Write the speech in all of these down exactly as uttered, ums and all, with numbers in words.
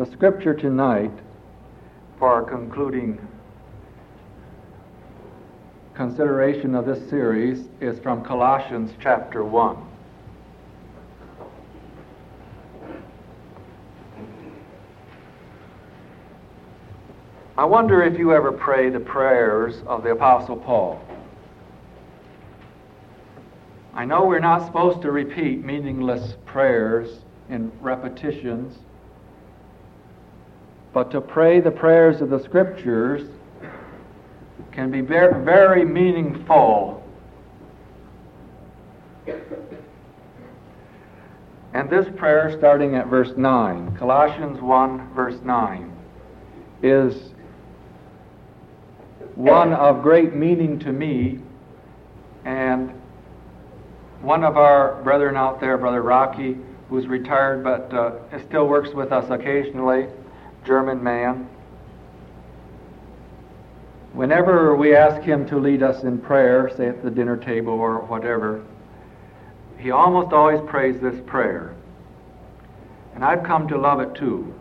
The scripture tonight for our concluding consideration of this series is from Colossians chapter one. I wonder if you ever pray the prayers of the Apostle Paul. I know we're not supposed to repeat meaningless prayers in repetitions, but to pray the prayers of the Scriptures can be very, very meaningful. And this prayer, starting at verse nine, Colossians one, verse nine, is one of great meaning to me, and one of our brethren out there, Brother Rocky, who's retired but uh, still works with us occasionally, German man. Whenever we ask him to lead us in prayer, say at the dinner table or whatever, he almost always prays this prayer. And I've come to love it too.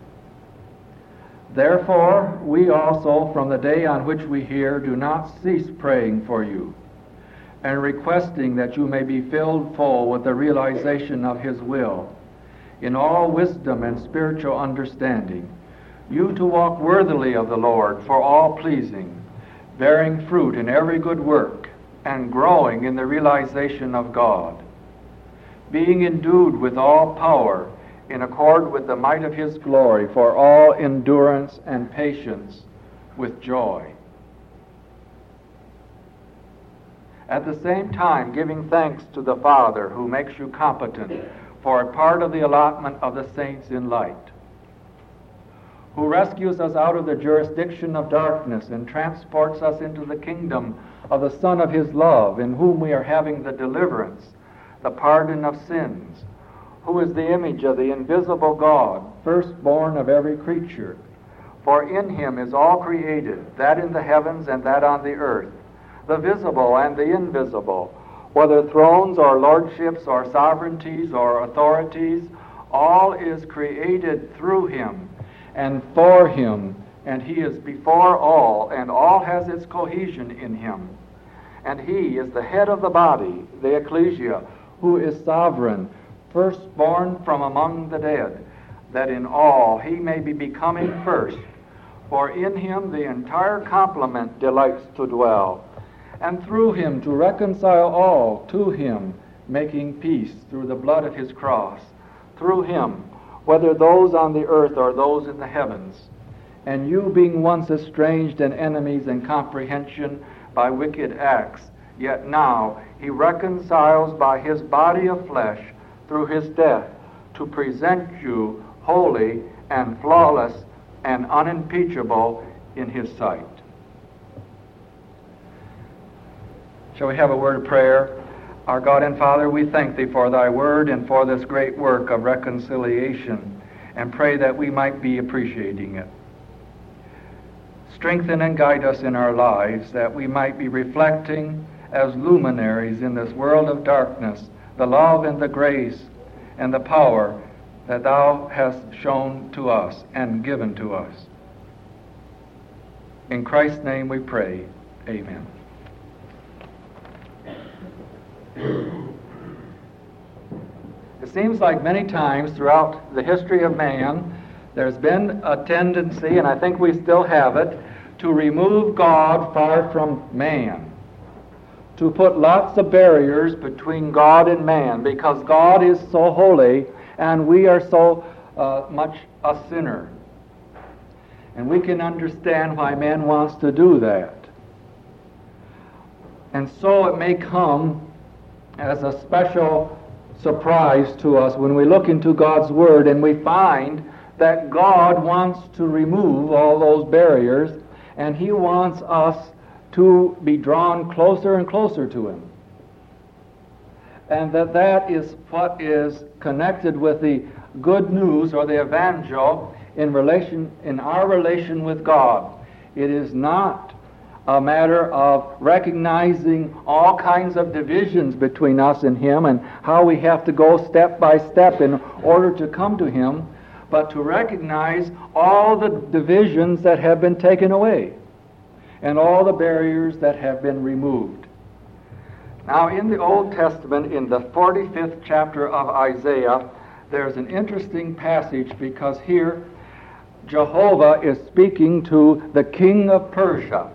Therefore, we also, from the day on which we hear, do not cease praying for you, and requesting that you may be filled full with the realization of His will, in all wisdom and spiritual understanding, you to walk worthily of the Lord, for all pleasing, bearing fruit in every good work, and growing in the realization of God, being endued with all power, in accord with the might of His glory, for all endurance and patience with joy. At the same time, giving thanks to the Father, who makes you competent for a part of the allotment of the saints in light, who rescues us out of the jurisdiction of darkness and transports us into the kingdom of the Son of His love, in whom we are having the deliverance, the pardon of sins, who is the image of the invisible God, firstborn of every creature. For in Him is all created, that in the heavens and that on the earth, the visible and the invisible, whether thrones or lordships or sovereignties or authorities, all is created through Him and for Him, and He is before all, and all has its cohesion in Him. And He is the head of the body, the ecclesia, who is sovereign, firstborn from among the dead, that in all He may be becoming first. For in Him the entire complement delights to dwell, and through Him to reconcile all to Him, making peace through the blood of His cross, through Him, whether those on the earth or those in the heavens. And you being once estranged and enemies in comprehension by wicked acts, yet now He reconciles by His body of flesh through His death, to present you holy and flawless and unimpeachable in His sight. Shall we have a word of prayer? Our God and Father, we thank Thee for Thy word and for this great work of reconciliation, and pray that we might be appreciating it. Strengthen and guide us in our lives, that we might be reflecting as luminaries in this world of darkness the love and the grace and the power that Thou hast shown to us and given to us. In Christ's name we pray. Amen. It seems like many times throughout the history of man, there's been a tendency, and I think we still have it, to remove God far from man, to put lots of barriers between God and man, because God is so holy and we are so uh, much a sinner. And we can understand why man wants to do that. And so it may come as a special surprise to us when we look into God's Word and we find that God wants to remove all those barriers, and He wants us to be drawn closer and closer to Him. And that that is what is connected with the good news or the evangel in relation in our relation with God. It is not a matter of recognizing all kinds of divisions between us and Him and how we have to go step by step in order to come to Him, but to recognize all the divisions that have been taken away and all the barriers that have been removed. Now, in the Old Testament, in the forty-fifth chapter of Isaiah, there's an interesting passage, because here Jehovah is speaking to the king of Persia.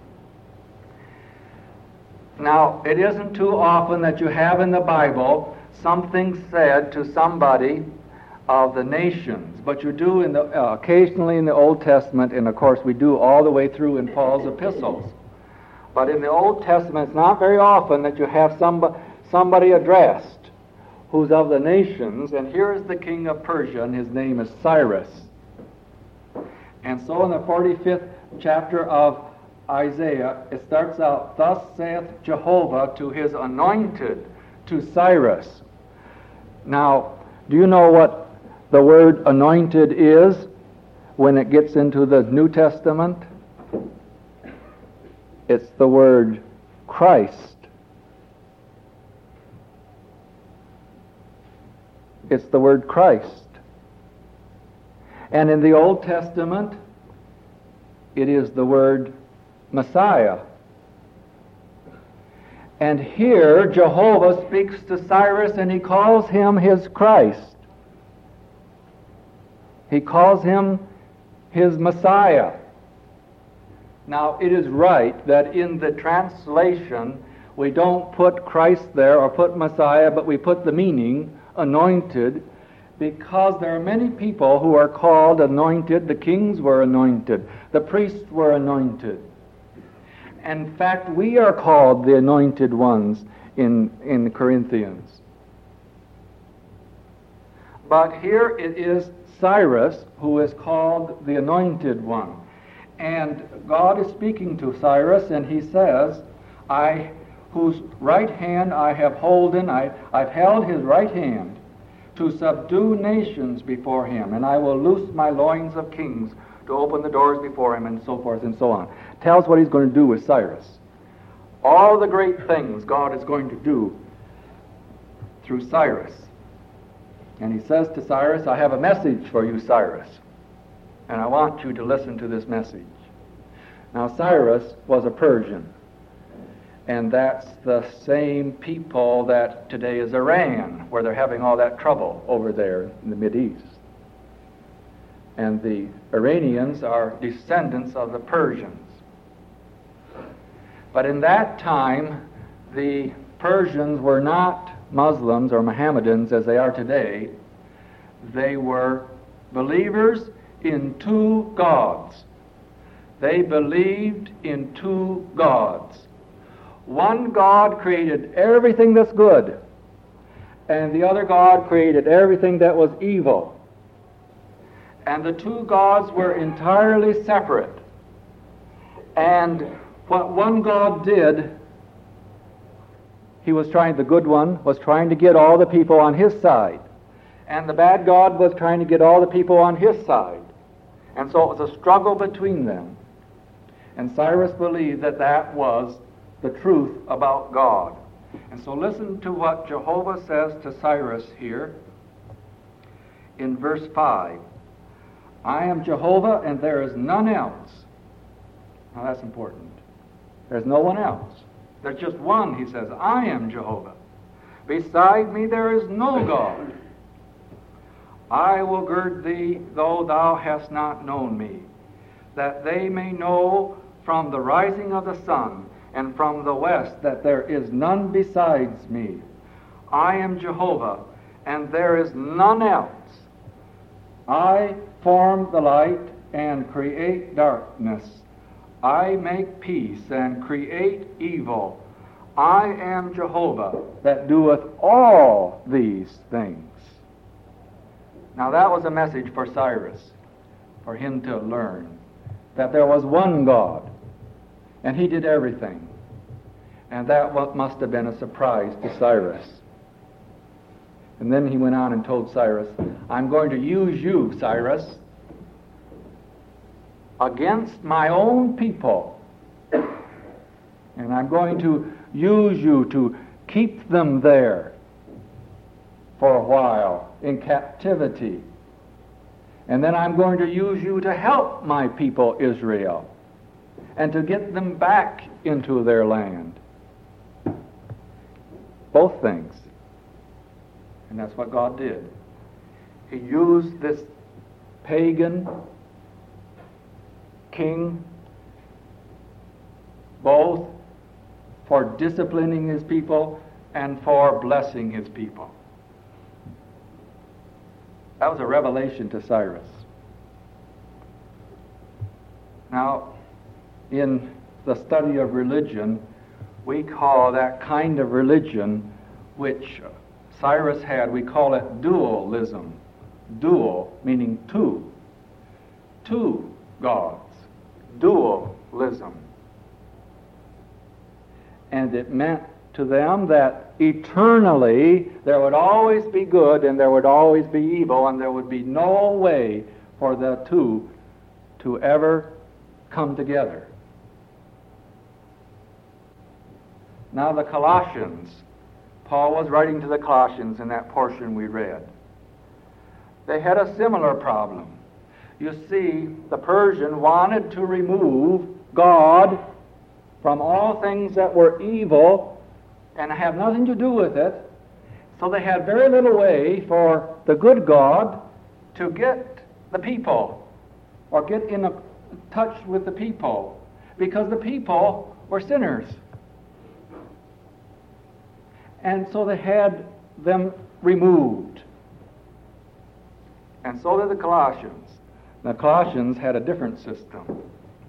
Now, it isn't too often that you have in the Bible something said to somebody of the nations, but you do in the, uh, occasionally in the Old Testament, and of course we do all the way through in Paul's epistles. But in the Old Testament, it's not very often that you have somebody, somebody addressed who's of the nations, and here is the king of Persia, and his name is Cyrus. And so in the forty-fifth chapter of Isaiah, it starts out, "Thus saith Jehovah to his anointed, to Cyrus." Now, do you know what the word anointed is when it gets into the New Testament? It's the word Christ. It's the word Christ. And in the Old Testament, it is the word Messiah. And here, Jehovah speaks to Cyrus, and he calls him his Christ. He calls him his Messiah. Now, it is right that in the translation, we don't put Christ there or put Messiah, but we put the meaning, anointed, because there are many people who are called anointed. The kings were anointed. The priests were anointed. In fact, we are called the anointed ones in, in Corinthians. But here it is Cyrus who is called the anointed one. And God is speaking to Cyrus, and he says, I, whose right hand I have holden, I, I've held his right hand, to subdue nations before him, and I will loose my loins of kings to open the doors before him, and so forth and so on. Tells what he's going to do with Cyrus. All the great things God is going to do through Cyrus. And he says to Cyrus, I have a message for you, Cyrus, and I want you to listen to this message. Now, Cyrus was a Persian, and that's the same people that today is Iran, where they're having all that trouble over there in the Mideast. And the Iranians are descendants of the Persians. But in that time, the Persians were not Muslims or Mohammedans as they are today. They were believers in two gods. They believed in two gods. One God created everything that's good, and the other God created everything that was evil. And the two gods were entirely separate. And what one God did, he was trying, the good one was trying to get all the people on his side. And the bad God was trying to get all the people on his side. And so it was a struggle between them. And Cyrus believed that that was the truth about God. And so listen to what Jehovah says to Cyrus here in verse five. I am Jehovah, and there is none else. Now that's important. There's no one else. There's just one, he says. I am Jehovah. Beside me there is no God. I will gird thee, though thou hast not known me, that they may know from the rising of the sun and from the west that there is none besides me. I am Jehovah, and there is none else. I form the light and create darkness. I make peace and create evil. I am Jehovah that doeth all these things. Now that was a message for Cyrus, for him to learn that there was one God, and he did everything. And that must have been a surprise to Cyrus. And then he went on and told Cyrus, I'm going to use you, Cyrus, against my own people. And I'm going to use you to keep them there for a while in captivity. And then I'm going to use you to help my people Israel and to get them back into their land. Both things. And that's what God did. He used this pagan king both for disciplining his people and for blessing his people. That was a revelation to Cyrus. Now, in the study of religion, we call that kind of religion which Cyrus had, we call it dualism. Dual, meaning two. Two gods. Dualism. And it meant to them that eternally there would always be good and there would always be evil, and there would be no way for the two to ever come together. Now the Colossians, Paul was writing to the Colossians in that portion we read. They had a similar problem. You see, the Persian wanted to remove God from all things that were evil and have nothing to do with it. So they had very little way for the good God to get the people or get in a touch with the people, because the people were sinners. And so they had them removed. And so did the Colossians. The Colossians had a different system.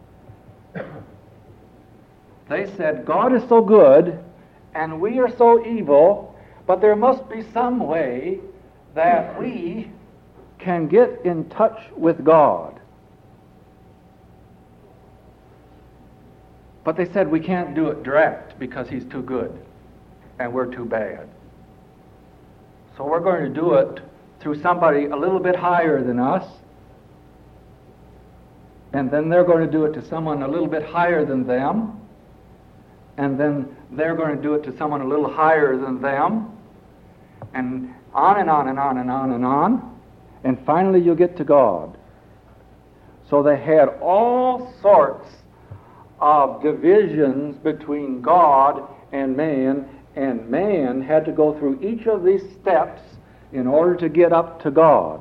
They said, God is so good and we are so evil, but there must be some way that we can get in touch with God. But they said we can't do it direct because he's too good and we're too bad. So we're going to do it through somebody a little bit higher than us, and then they're going to do it to someone a little bit higher than them, and then they're going to do it to someone a little higher than them, and on and on and on and on and on, and finally you get to God. So they had all sorts of divisions between God and man, and man had to go through each of these steps in order to get up to God.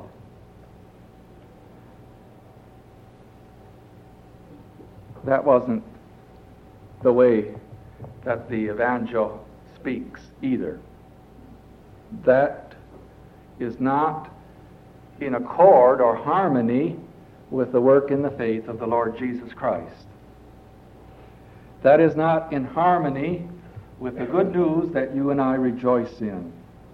That wasn't the way that the evangel speaks either. That is not in accord or harmony with the work in the faith of the Lord Jesus Christ. That is not in harmony with the good news that you and I rejoice in.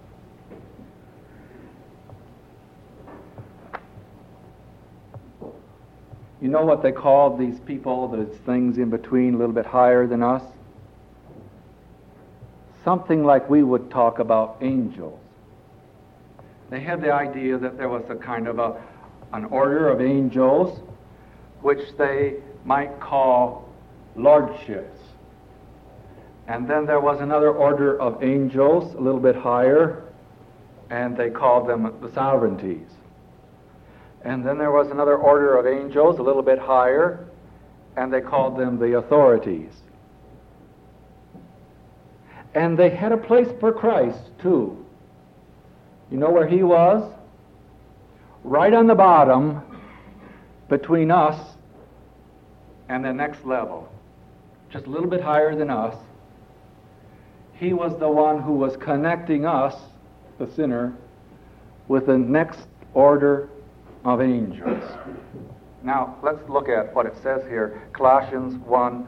You know what they called these people, those things in between, a little bit higher than us? Something like we would talk about angels. They had the idea that there was a kind of a, an order of angels which they might call lordships. And then there was another order of angels, a little bit higher, and they called them the sovereignties. And then there was another order of angels, a little bit higher, and they called them the authorities. And they had a place for Christ, too. You know where he was? Right on the bottom between us and the next level. Just a little bit higher than us. He was the one who was connecting us, the sinner, with the next order of angels. Now, let's look at what it says here, Colossians one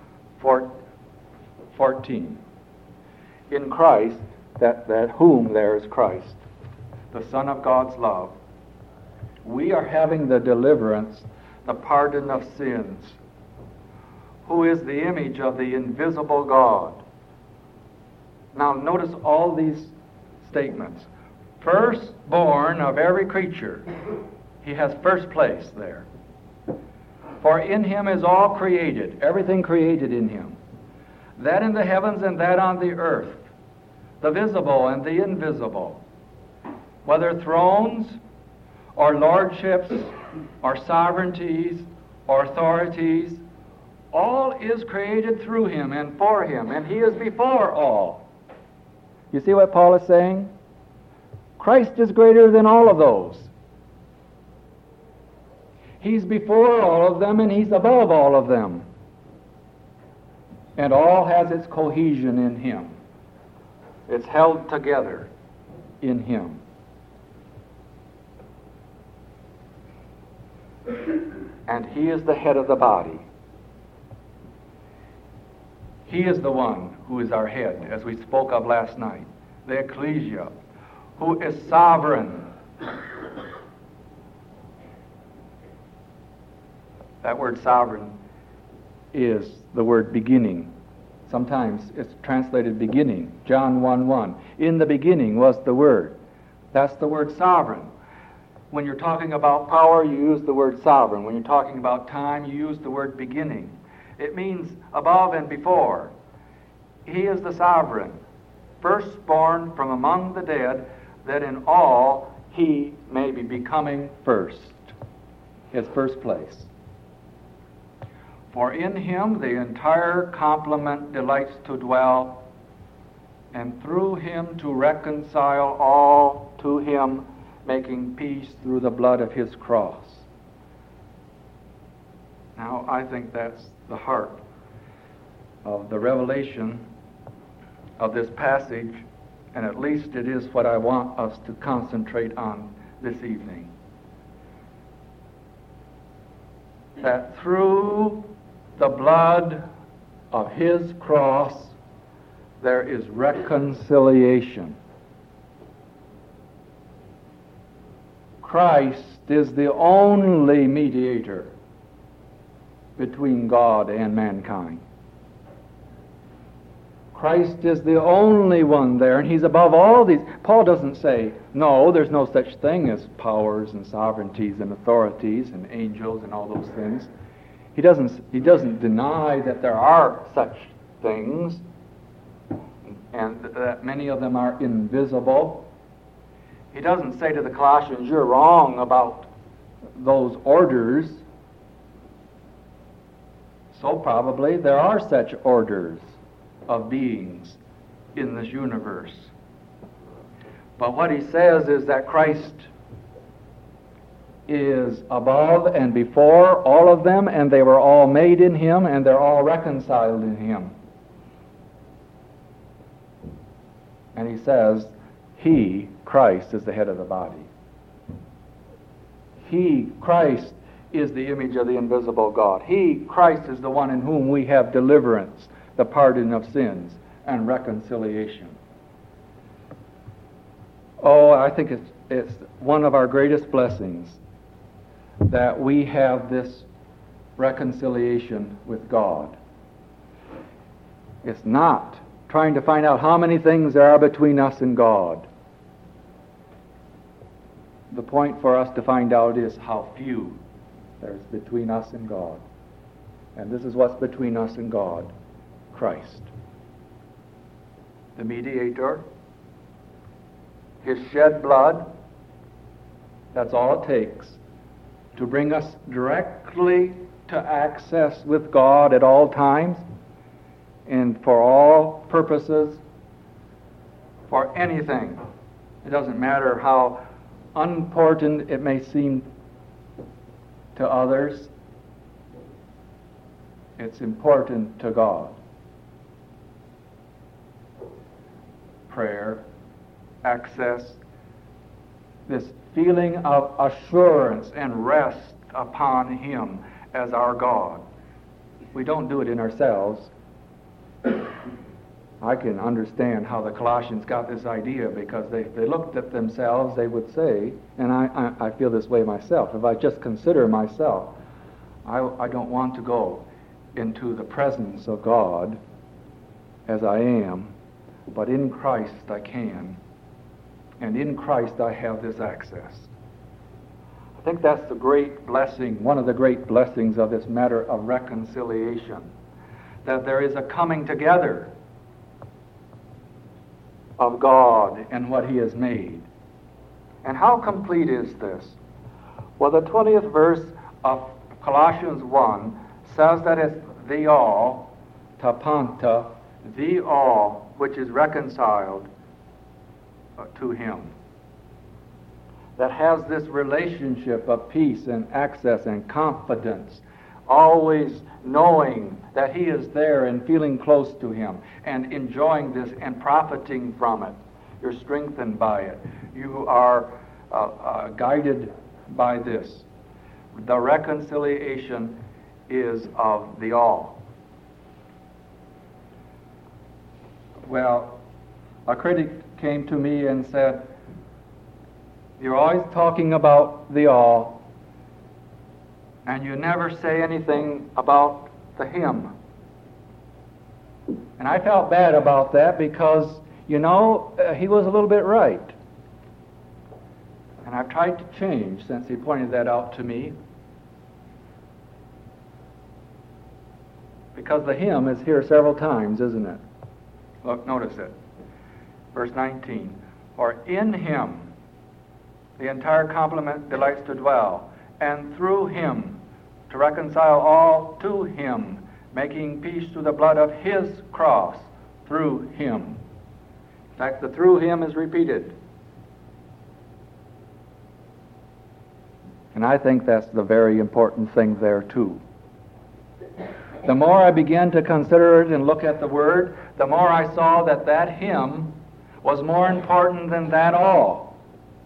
fourteen. In Christ, that, that whom there is Christ, the Son of God's love, we are having the deliverance, the pardon of sins, who is the image of the invisible God. Now, notice all these statements. Firstborn of every creature. He has first place there. For in him is all created, everything created in him, that in the heavens and that on the earth, the visible and the invisible, whether thrones or lordships, or sovereignties, or authorities. All is created through him and for him, and he is before all. You see what Paul is saying? Christ is greater than all of those. He's before all of them, and he's above all of them. And all has its cohesion in him. It's held together in him. And he is the head of the body. He is the one who is our head, as we spoke of last night, the ecclesia, who is sovereign. That word sovereign is the word beginning. Sometimes it's translated beginning. John one one. In the beginning was the Word. That's the word sovereign. When you're talking about power, you use the word sovereign. When you're talking about time, you use the word beginning. It means above and before. He is the sovereign, firstborn from among the dead, that in all he may be becoming first. His first place. For in him the entire complement delights to dwell, and through him to reconcile all to him, making peace through the blood of his cross. Now, I think that's the heart of the revelation of this passage, and at least it is what I want us to concentrate on this evening. That through the blood of his cross, there is reconciliation. Christ is the only mediator between God and mankind. Christ is the only one there, and he's above all these. Paul doesn't say, no, there's no such thing as powers and sovereignties and authorities and angels and all those things. He doesn't, he doesn't deny that there are such things, and that many of them are invisible. He doesn't say to the Colossians, you're wrong about those orders. So probably there are such orders of beings in this universe. But what he says is that Christ is above and before all of them, and they were all made in him, and they're all reconciled in him. And he says, he, Christ, is the head of the body. He, Christ, is the image of the invisible God. He, Christ, is the one in whom we have deliverance, the pardon of sins, and reconciliation. Oh, I think it's, it's one of our greatest blessings that we have this reconciliation with God. It's not trying to find out how many things there are between us and God. The point for us to find out is how few there's between us and God. And this is what's between us and God: Christ, the mediator, his shed blood. That's all it takes to bring us directly to access with God at all times and for all purposes, for anything. It doesn't matter how unimportant it may seem to others. It's important to God. Prayer, access, this feeling of assurance and rest upon him as our God. We don't do it in ourselves. I can understand how the Colossians got this idea, because they, they looked at themselves, they would say, and I, I, I feel this way myself, if I just consider myself, I, I don't want to go into the presence of God as I am, but in Christ I can. And in Christ I have this access. I think that's the great blessing, one of the great blessings of this matter of reconciliation, that there is a coming together of God and what he has made. And how complete is this? Well, the twentieth verse of Colossians one says that it's the all, tapanta, the all, which is reconciled uh, to him, that has this relationship of peace and access and confidence, always knowing that he is there and feeling close to him and enjoying this and profiting from it. You're strengthened by it. You are uh, uh, guided by this. The reconciliation is of the all. Well, a critic came to me and said, "You're always talking about the all, and you never say anything about the him." And I felt bad about that because, you know, uh, he was a little bit right. And I've tried to change since he pointed that out to me. Because the him is here several times, isn't it? Look, notice it. Verse nineteen. For in him the entire complement delights to dwell, and through him to reconcile all to him, making peace through the blood of his cross, through him. In fact, the through him is repeated. And I think that's the very important thing there, too. The more I began to consider it and look at the word, the more I saw that that him was more important than that all.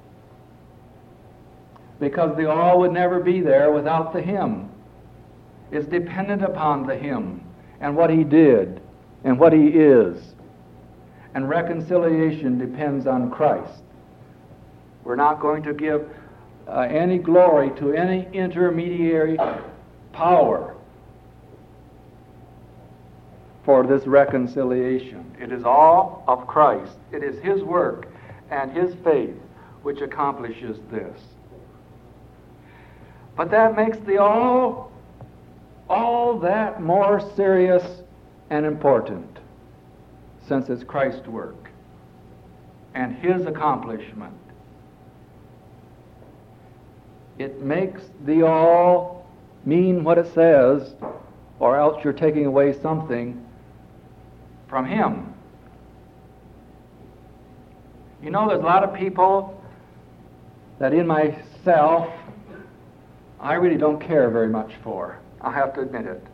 Because the all would never be there without the him. It's dependent upon the him and what he did and what he is. And reconciliation depends on Christ. We're not going to give uh, any glory to any intermediary power for this reconciliation. It is all of Christ. It is his work and his faith which accomplishes this. But that makes the all, all that more serious and important, since it's Christ's work and his accomplishment. It makes the all mean what it says, or else you're taking away something from him. You know, there's a lot of people that in myself I really don't care very much for. I have to admit it.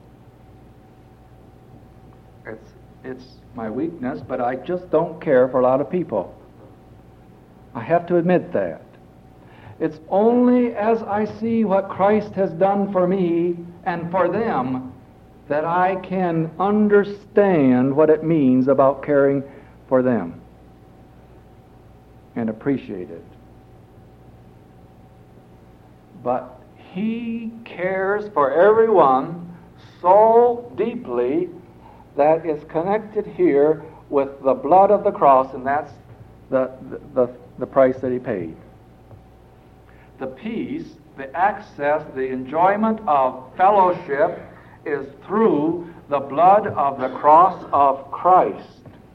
It's, it's my weakness, but I just don't care for a lot of people. I have to admit that. It's only as I see what Christ has done for me and for them that I can understand what it means about caring for them and appreciate it. But he cares for everyone so deeply that is connected here with the blood of the cross, and that's the, the, the price that he paid. The peace, the access, the enjoyment of fellowship is through the blood of the cross of Christ.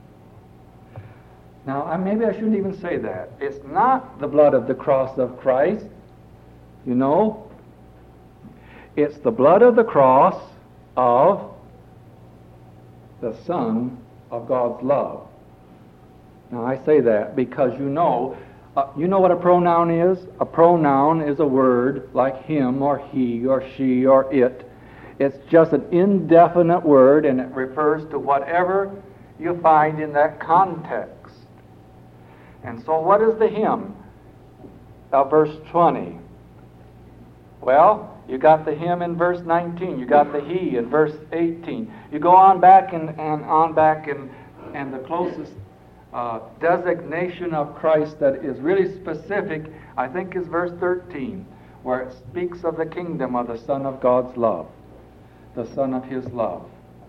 Now, I, maybe I shouldn't even say that. It's not the blood of the cross of Christ, you know. It's the blood of the cross of the Son of God's love. Now, I say that because you know, uh, you know what a pronoun is? A pronoun is a word like him or he or she or it. It's just an indefinite word, and it refers to whatever you find in that context. And so what is the him of verse twenty? Well, you got the him in verse nineteen. You got the he in verse eighteen. You go on back and, and on back, and, and the closest uh, designation of Christ that is really specific, I think, is verse thirteen, where it speaks of the kingdom of the Son of God's love, the Son of his love.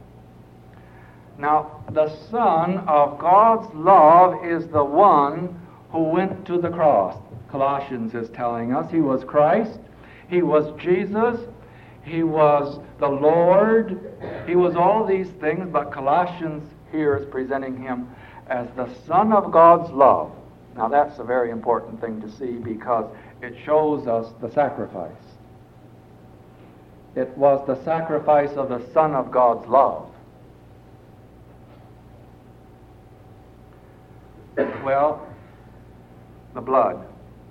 Now, the Son of God's love is the one who went to the cross. Colossians is telling us he was Christ. He was Jesus. He was the Lord. He was all these things, but Colossians here is presenting him as the Son of God's love. Now that's a very important thing to see, because it shows us the sacrifice. It was the sacrifice of the Son of God's love. Well, the blood.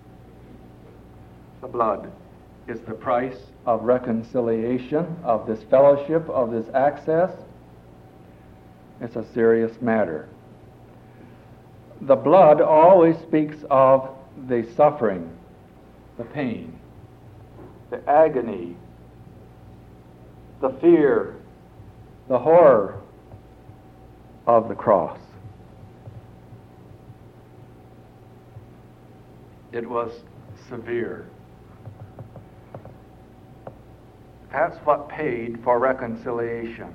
The blood is the price of reconciliation, of this fellowship, of this access. It's a serious matter. The blood always speaks of the suffering, the pain, the agony, the fear, the horror of the cross. It was severe. That's what paid for reconciliation.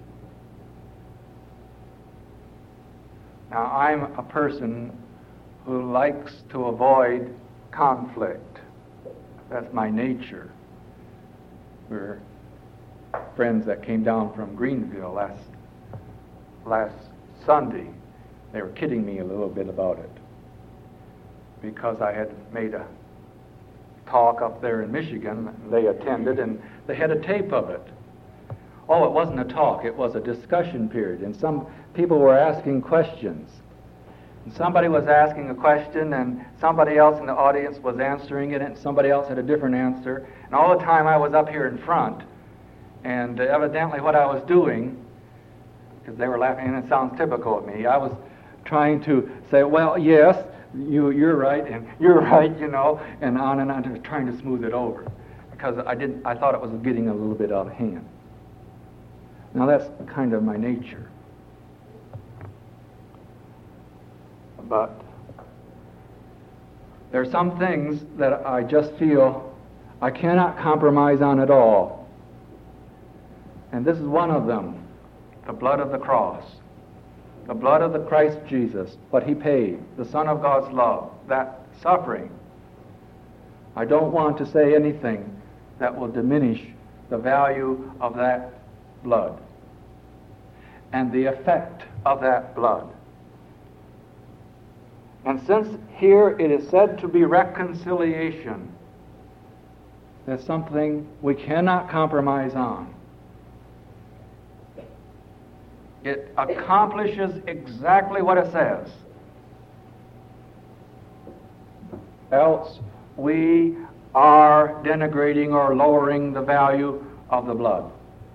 Now, I'm a person who likes to avoid conflict. That's my nature. We're friends that came down from Greenville last last Sunday. They were kidding me a little bit about it because I had made a talk up there in Michigan. They attended, and they had a tape of it. Oh, it wasn't a talk. It was a discussion period, and some people were asking questions. And somebody was asking a question, and somebody else in the audience was answering it, and somebody else had a different answer. And all the time I was up here in front, and evidently what I was doing, because they were laughing, and it sounds typical of me, I was trying to say, well, yes, you, you're right, and you're right, you know, and on and on, just trying to smooth it over, because I didn't. I thought it was getting a little bit out of hand. Now that's kind of my nature. But there are some things that I just feel I cannot compromise on at all. And this is one of them, the blood of the cross. The blood of the Christ Jesus, what he paid, the Son of God's love, that suffering. I don't want to say anything that will diminish the value of that blood and the effect of that blood. And since here it is said to be reconciliation, that's something we cannot compromise on. It accomplishes exactly what it says. Else we are denigrating or lowering the value of the blood.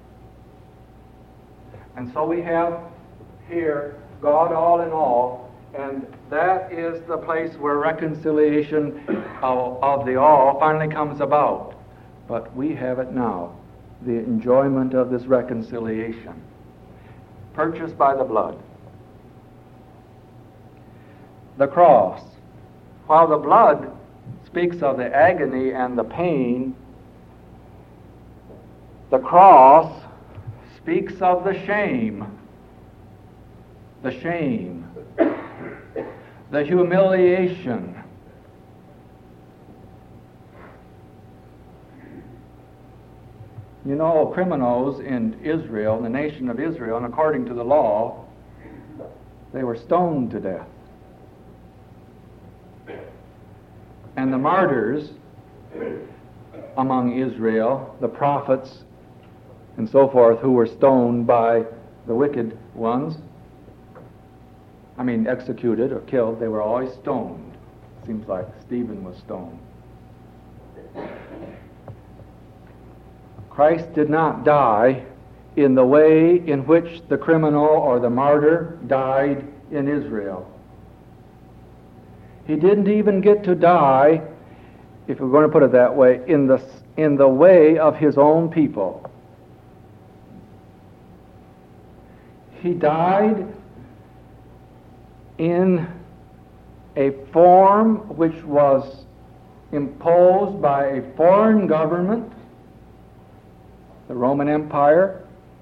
And so we have here God all in all, and that is the place where reconciliation of, of the all finally comes about. But we have it now, the enjoyment of this reconciliation, purchased by the blood. The cross. While the blood speaks of the agony and the pain, the cross speaks of the shame. The shame. The humiliation. You know, criminals in Israel, in the nation of Israel, and according to the law, they were stoned to death. And the martyrs among Israel, the prophets and so forth, who were stoned by the wicked ones, I mean executed or killed, they were always stoned. Seems like Stephen was stoned. Christ did not die in the way in which the criminal or the martyr died in Israel. He didn't even get to die, if we're going to put it that way, in the, in the way of his own people. He died in a form which was imposed by a foreign government, the Roman Empire,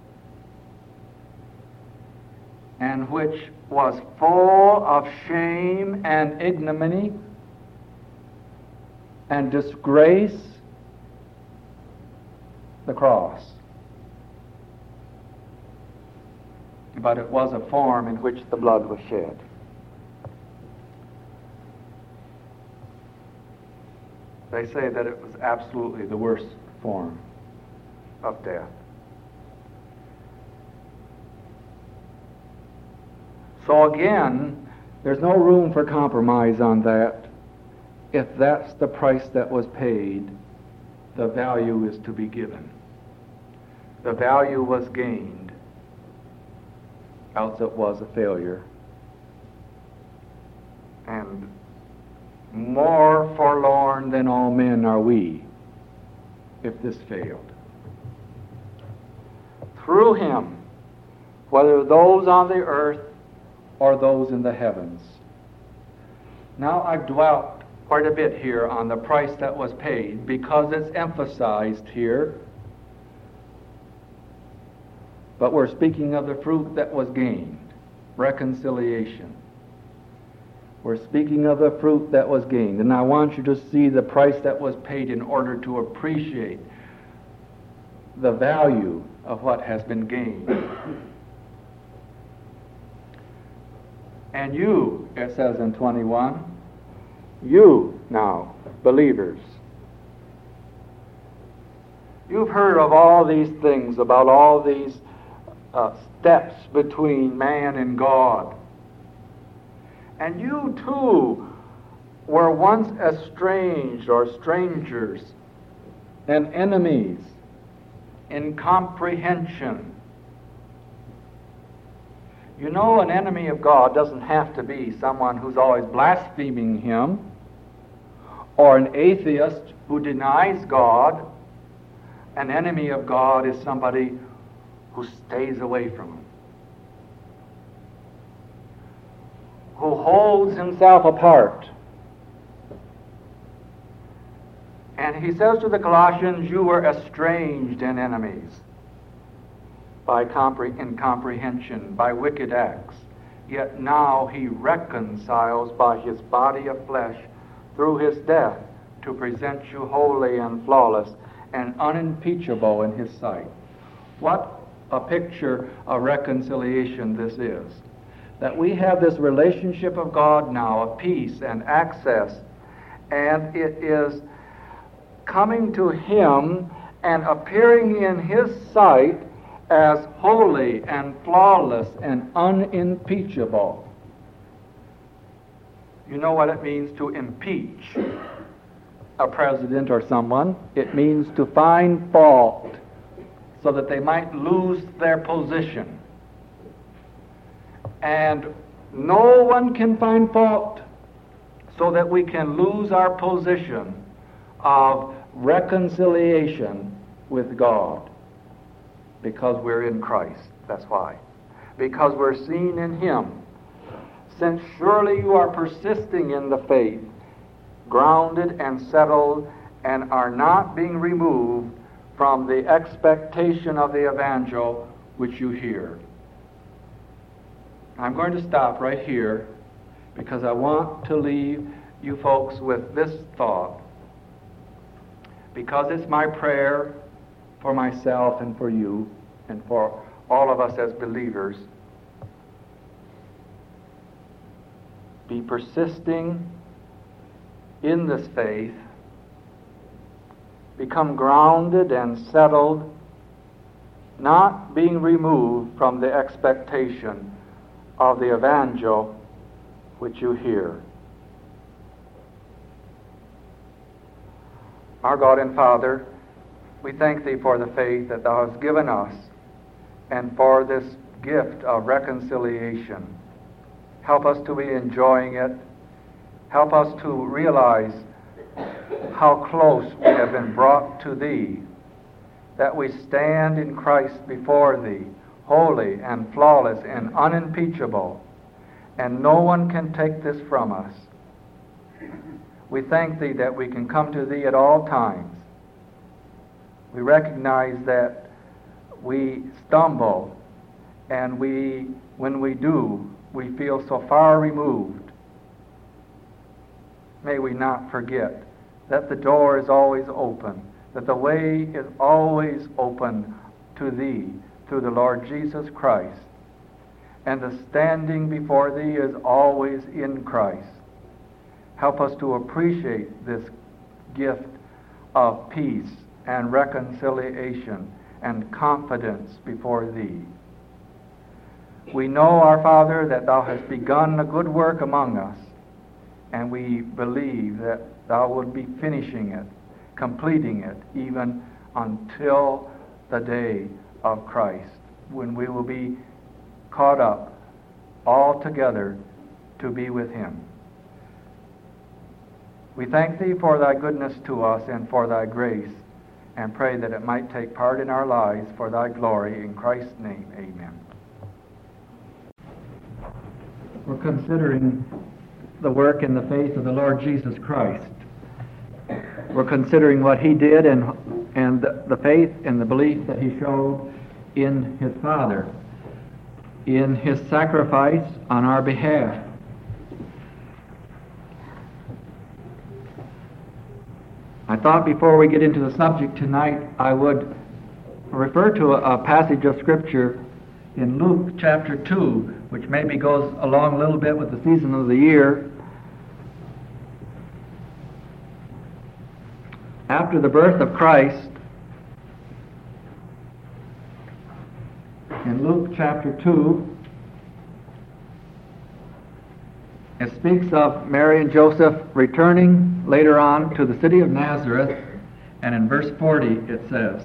and which was full of shame and ignominy and disgrace, the cross. But it was a form in which the blood was shed. They say that it was absolutely the worst form of death. So again, there's no room for compromise on that. If that's the price that was paid, the value is to be given. The value was gained, else it was a failure. And more forlorn than all men are we if this failed. Through him, whether those on the earth or those in the heavens. Now I've dwelt quite a bit here on the price that was paid because it's emphasized here. But we're speaking of the fruit that was gained, reconciliation. We're speaking of the fruit that was gained. And I want you to see the price that was paid in order to appreciate the value of what has been gained. And you, it says in twenty-one, you now, believers, you've heard of all these things, about all these uh, steps between man and God. And you too were once estranged or strangers and enemies in comprehension. You know, an enemy of God doesn't have to be someone who's always blaspheming him, or an atheist who denies God. An enemy of God is somebody who stays away from him, who holds himself apart. And he says to the Colossians, you were estranged and enemies by compre- incomprehension, by wicked acts. Yet now he reconciles by his body of flesh through his death to present you holy and flawless and unimpeachable in his sight. What a picture of reconciliation this is. That we have this relationship of God now, of peace and access, and it is coming to him and appearing in his sight as holy and flawless and unimpeachable. You know what it means to impeach a president or someone? It means to find fault so that they might lose their position. And no one can find fault so that we can lose our position of reconciliation with God. Because we're in Christ. That's why. Because we're seen in him. Since surely you are persisting in the faith, grounded and settled, and are not being removed from the expectation of the evangel which you hear. I'm going to stop right here because I want to leave you folks with this thought. Because it's my prayer for myself and for you and for all of us as believers. Be persisting in this faith. Become grounded and settled, not being removed from the expectation of the evangel which you hear. Our God and Father, we thank Thee for the faith that Thou hast given us and for this gift of reconciliation. Help us to be enjoying it. Help us to realize how close we have been brought to Thee, that we stand in Christ before Thee, holy and flawless and unimpeachable, and no one can take this from us. We thank Thee that we can come to Thee at all times. We recognize that we stumble, and we, when we do, we feel so far removed. May we not forget that the door is always open, that the way is always open to Thee through the Lord Jesus Christ, and the standing before Thee is always in Christ. Help us to appreciate this gift of peace and reconciliation and confidence before Thee. We know, our Father, that Thou hast begun a good work among us, and we believe that Thou wilt be finishing it, completing it, even until the day of Christ, when we will be caught up all together to be with Him. We thank Thee for Thy goodness to us and for Thy grace, and pray that it might take part in our lives for Thy glory. In Christ's name, amen. We're considering the work and the faith of the Lord Jesus Christ. We're considering what He did and, and the faith and the belief that He showed in His Father, in His sacrifice on our behalf. I thought before we get into the subject tonight, I would refer to a, a passage of Scripture in Luke chapter two, which maybe goes along a little bit with the season of the year. After the birth of Christ, in Luke chapter two, it speaks of Mary and Joseph returning later on to the city of Nazareth, and in verse forty it says,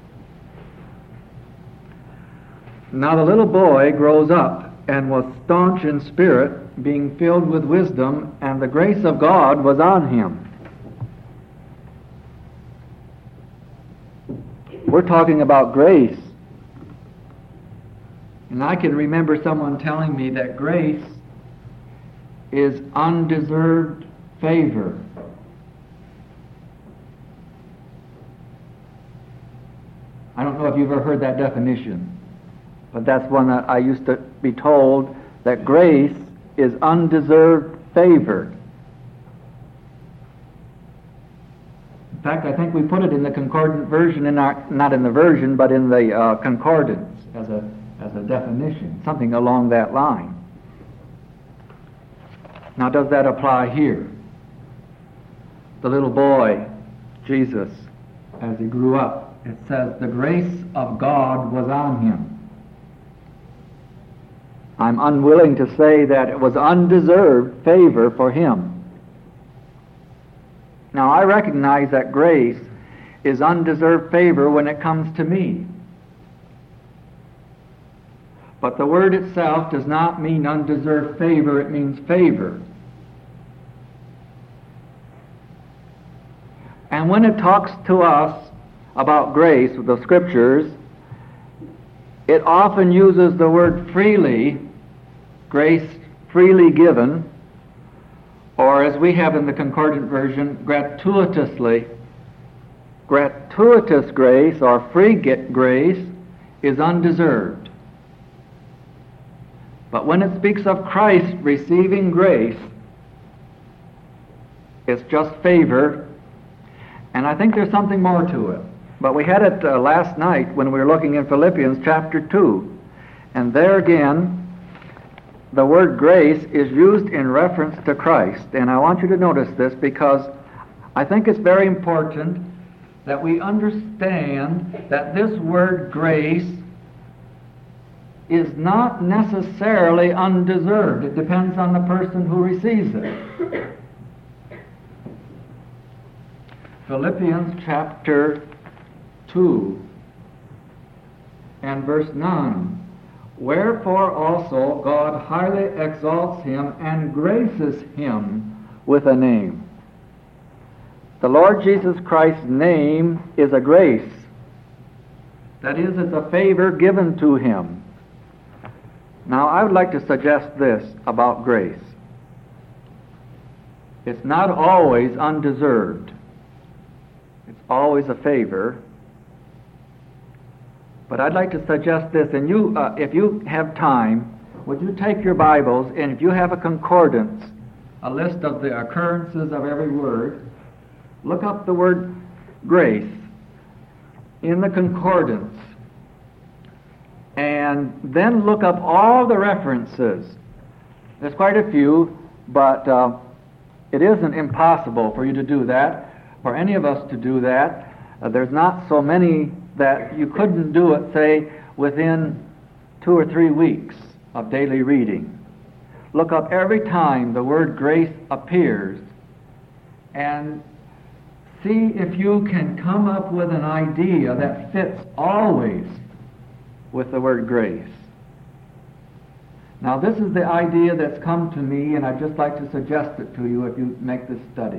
"Now the little boy grows up and was staunch in spirit, being filled with wisdom, and the grace of God was on him." We're talking about grace. And I can remember someone telling me that grace is undeserved favor. I don't know if you've ever heard that definition, but that's one that I used to be told, that grace is undeserved favor. In fact, I think we put it in the concordant version, in our, not in the version, but in the uh, concordance as a, as a definition, something along that line. Now, does that apply here? The little boy, Jesus, as he grew up, it says, the grace of God was on him. I'm unwilling to say that it was undeserved favor for him. Now, I recognize that grace is undeserved favor when it comes to me. But the word itself does not mean undeserved favor, it means favor. And when it talks to us about grace with the Scriptures, it often uses the word freely, grace freely given, or as we have in the concordant version, gratuitously. Gratuitous grace or free grace is undeserved. But when it speaks of Christ receiving grace, it's just favor, and I think there's something more to it. But we had it uh, last night when we were looking in Philippians chapter two, and there again, the word grace is used in reference to Christ. And I want you to notice this because I think it's very important that we understand that this word grace is not necessarily undeserved. It depends on the person who receives it. Philippians chapter two and verse nine. "Wherefore also God highly exalts him and graces him with a name." The Lord Jesus Christ's name is a grace. That is, it's a favor given to him. Now, I would like to suggest this about grace. It's not always undeserved. It's always a favor. But I'd like to suggest this, and you, uh, if you have time, would you take your Bibles, and if you have a concordance, a list of the occurrences of every word, look up the word grace in the concordance, and then look up all the references. There's quite a few, but uh, it isn't impossible for you to do that. for any of us to do that. Uh, there's not so many that you couldn't do it, say, within two or three weeks of daily reading. Look up every time the word grace appears and see if you can come up with an idea that fits always with the word grace. Now, this is the idea that's come to me, and I'd just like to suggest it to you if you make this study.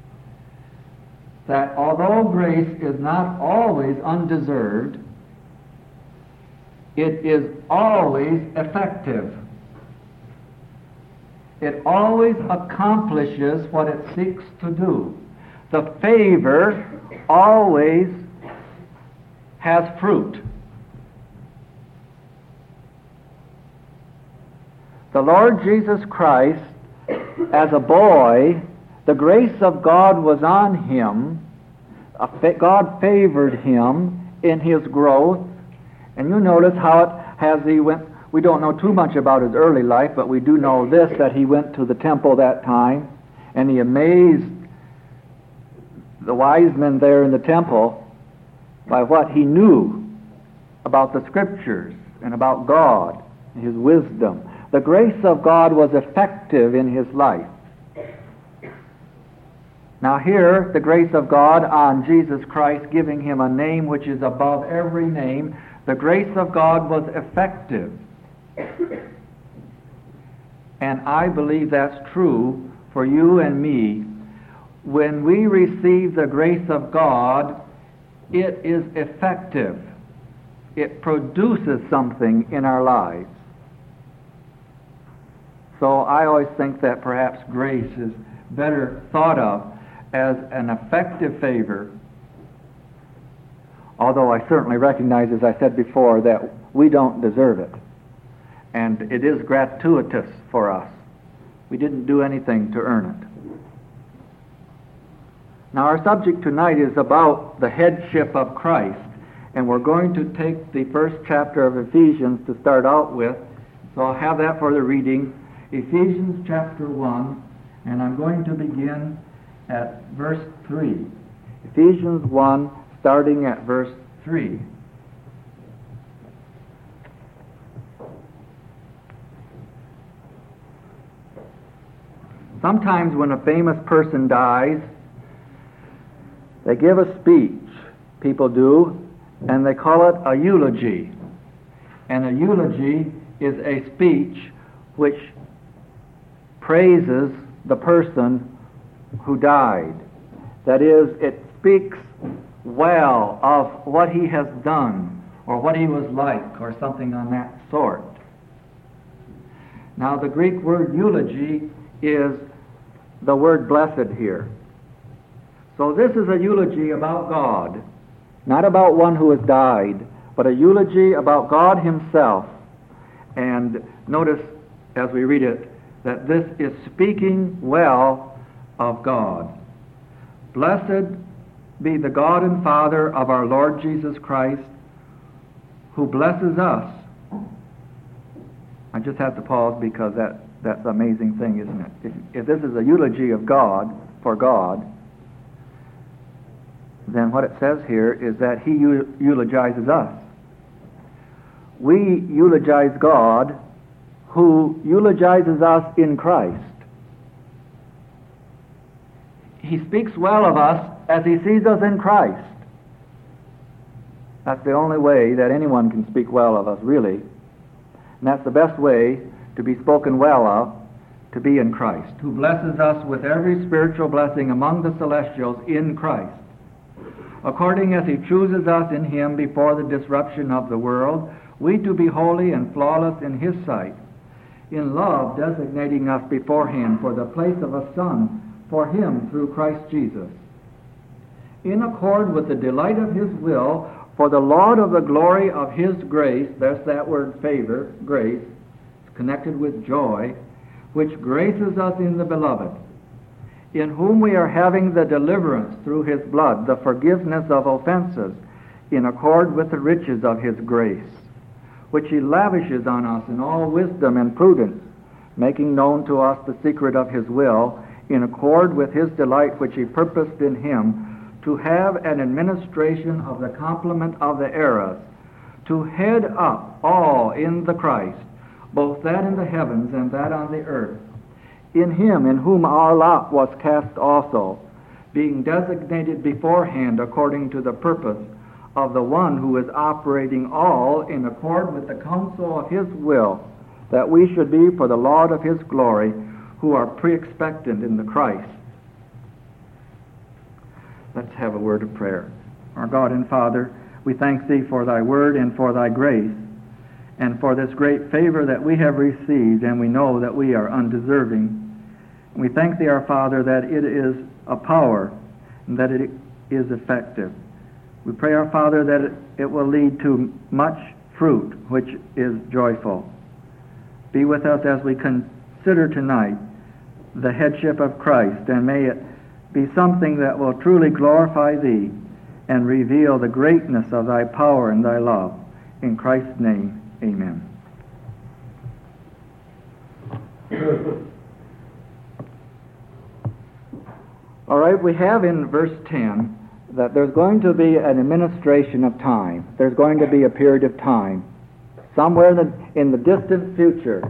That although grace is not always undeserved, it is always effective. It always accomplishes what it seeks to do. The favor always has fruit. The Lord Jesus Christ, as a boy, the grace of God was on him. God favored him in his growth. And you notice how it has he went. We don't know too much about his early life, but we do know this, that he went to the temple that time, and he amazed the wise men there in the temple by what he knew about the Scriptures and about God and his wisdom. The grace of God was effective in his life. Now here, the grace of God on Jesus Christ, giving him a name which is above every name, the grace of God was effective. And I believe that's true for you and me. When we receive the grace of God, it is effective. It produces something in our lives. So I always think that perhaps grace is better thought of as an effective favor, although I certainly recognize, as I said before, that we don't deserve it. And it is gratuitous for us. We didn't do anything to earn it. Now our subject tonight is about the headship of Christ, and we're going to take the first chapter of Ephesians to start out with. So I'll have that for the reading. Ephesians chapter one, and I'm going to begin at verse three. Ephesians one, starting at verse three. Sometimes when a famous person dies, they give a speech, people do, and they call it a eulogy. And a eulogy is a speech which praises the person who died. That is, it speaks well of what he has done, or what he was like, or something on that sort. Now the Greek word eulogy is the word blessed here. So this is a eulogy about God, not about one who has died, but a eulogy about God himself. And notice as we read it that this is speaking well of God. Blessed be the God and Father of our Lord Jesus Christ, who blesses us. I just have to pause because that, that's an amazing thing, isn't it? If, if this is a eulogy of God, for God, then what it says here is that he eulogizes us. We eulogize God, who eulogizes us in Christ. He speaks well of us as he sees us in Christ. That's the only way that anyone can speak well of us, really. And that's the best way to be spoken well of, to be in Christ, who blesses us with every spiritual blessing among the celestials in Christ, according as he chooses us in him before the disruption of the world, we to be holy and flawless in his sight, in love designating us beforehand for the place of a son for him through Christ Jesus, in accord with the delight of his will, for the Lord of the glory of his grace, there's that word favor, grace, connected with joy, which graces us in the beloved, in whom we are having the deliverance through his blood, the forgiveness of offenses, in accord with the riches of his grace, which he lavishes on us in all wisdom and prudence, making known to us the secret of his will, in accord with his delight which he purposed in him, to have an administration of the complement of the eras, to head up all in the Christ, both that in the heavens and that on the earth, in him in whom our lot was cast also, being designated beforehand according to the purpose of the one who is operating all in accord with the counsel of his will, that we should be for the Lord of his glory, who are pre-expectant in the Christ. Let's have a word of prayer. Our God and Father, we thank thee for thy word and for thy grace, and for this great favor that we have received, and we know that we are undeserving. We thank thee, our Father, that it is a power and that it is effective. We pray, our Father, that it, it will lead to much fruit, which is joyful. Be with us as we consider tonight the headship of Christ, and may it be something that will truly glorify thee and reveal the greatness of thy power and thy love. In Christ's name, amen. All right, we have in verse ten that there's going to be an administration of time. There's going to be a period of time somewhere in the, in the distant future.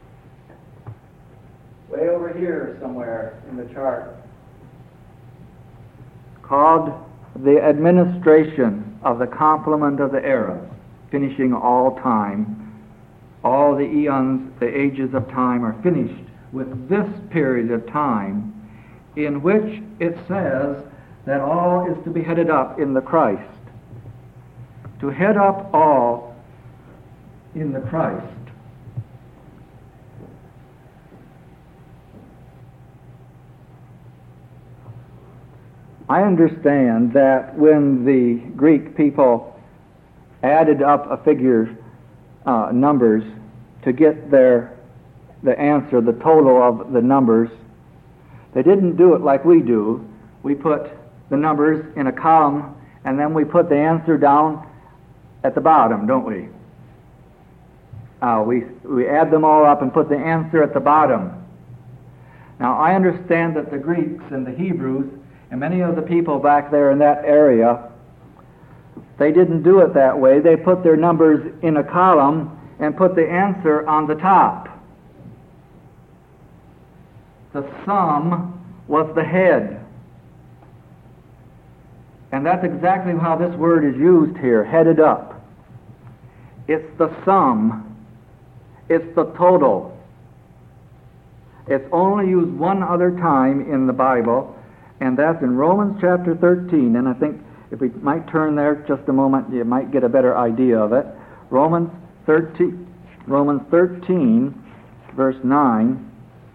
Way over here somewhere in the chart, called the administration of the complement of the eras, finishing all time. All the eons, the ages of time are finished with this period of time in which it says that all is to be headed up in the Christ. To head up all in the Christ. I understand that when the Greek people added up a figure, uh, numbers, to get their the answer, the total of the numbers, they didn't do it like we do. We put the numbers in a column, and then we put the answer down at the bottom, don't we? Uh, we we add them all up and put the answer at the bottom. Now, I understand that the Greeks and the Hebrews and many of the people back there in that area, they didn't do it that way. They put their numbers in a column and put the answer on the top. The sum was the head. And that's exactly how this word is used here, headed up. It's the sum. It's the total. It's only used one other time in the Bible, and that's in Romans chapter thirteen. And I think if we might turn there just a moment, you might get a better idea of it. Romans thirteen, Romans thirteen, verse nine.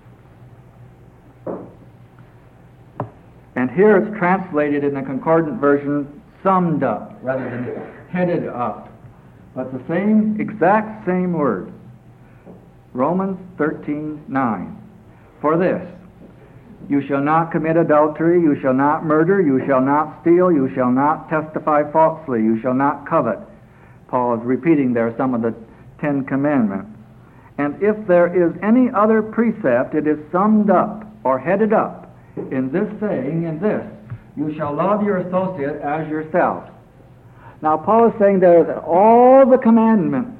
And here it's translated in the concordant version, summed up, rather than headed up. But the same, exact same word. Romans thirteen, nine. For this, you shall not commit adultery, you shall not murder, you shall not steal, you shall not testify falsely, you shall not covet. Paul is repeating there some of the Ten Commandments. And if there is any other precept, it is summed up or headed up in this saying, in this, you shall love your associate as yourself. Now Paul is saying there that all the commandments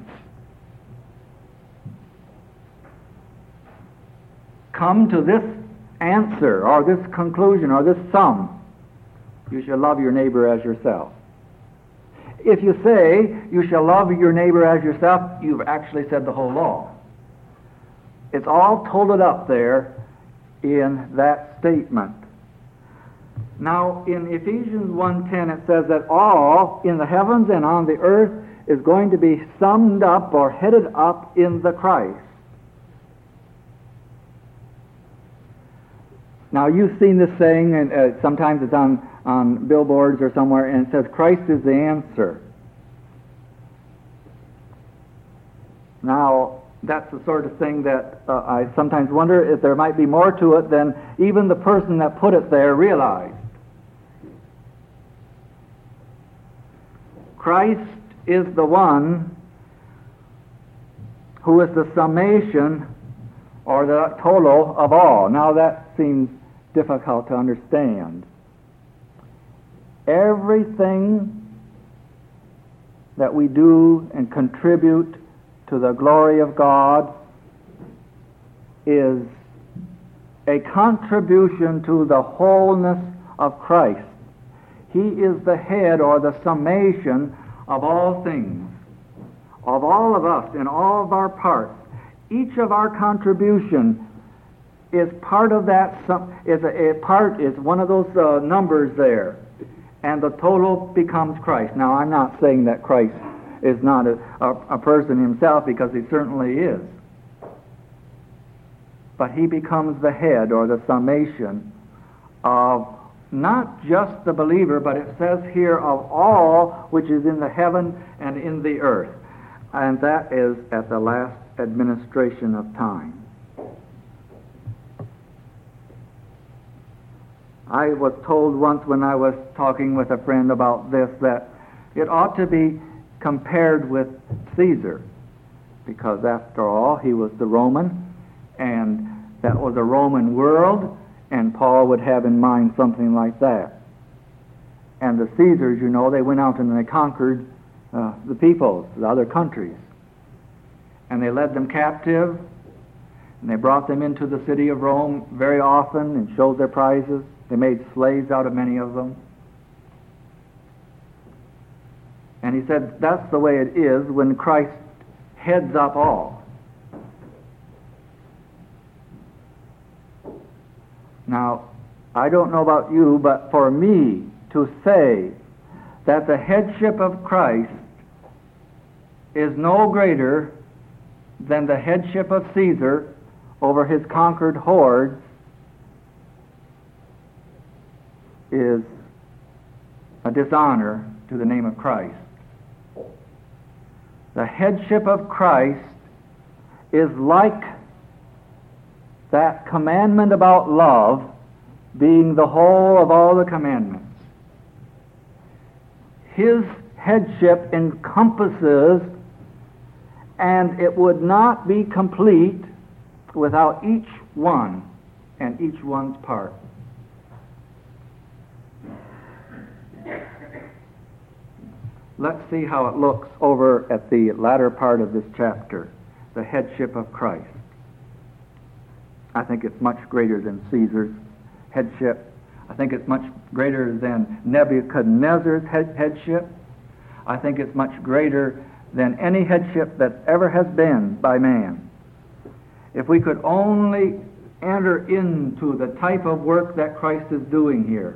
come to this answer, or this conclusion, or this sum. You shall love your neighbor as yourself. If you say, you shall love your neighbor as yourself, you've actually said the whole law. It's all totaled up there in that statement. Now, in Ephesians one ten, it says that all in the heavens and on the earth is going to be summed up or headed up in the Christ. Now, you've seen this saying, and uh, sometimes it's on, on billboards or somewhere, and it says, Christ is the answer. Now, that's the sort of thing that uh, I sometimes wonder if there might be more to it than even the person that put it there realized. Christ is the one who is the summation or the total of all. Now, that seems difficult to understand. everything that we do and contribute to the glory of God is a contribution to the wholeness of Christ. He is the head or the summation of all things, of all of us in all of our parts. Each of our contribution is part of that, is a, a part, is one of those uh, numbers there, and the total becomes Christ. Now, I'm not saying that Christ is not a, a, a person himself, because he certainly is. But he becomes the head or the summation of not just the believer, but it says here of all which is in the heaven and in the earth. And that is at the last administration of time. I was told once when I was talking with a friend about this that it ought to be compared with Caesar, because after all, he was the Roman, and that was a Roman world, and Paul would have in mind something like that. And the Caesars, you know, they went out and they conquered uh, the peoples, the other countries. And they led them captive, and they brought them into the city of Rome very often and showed their prizes. They made slaves out of many of them. And he said, that's the way it is when Christ heads up all. Now, I don't know about you, but for me to say that the headship of Christ is no greater than the headship of Caesar over his conquered hordes is a dishonor to the name of Christ. The headship of Christ is like that commandment about love being the whole of all the commandments. His headship encompasses, and it would not be complete without each one and each one's part. Let's see how it looks over at the latter part of this chapter, the headship of Christ. I think it's much greater than Caesar's headship. I think it's much greater than Nebuchadnezzar's head- headship. I think it's much greater than any headship that ever has been by man. If we could only enter into the type of work that Christ is doing here,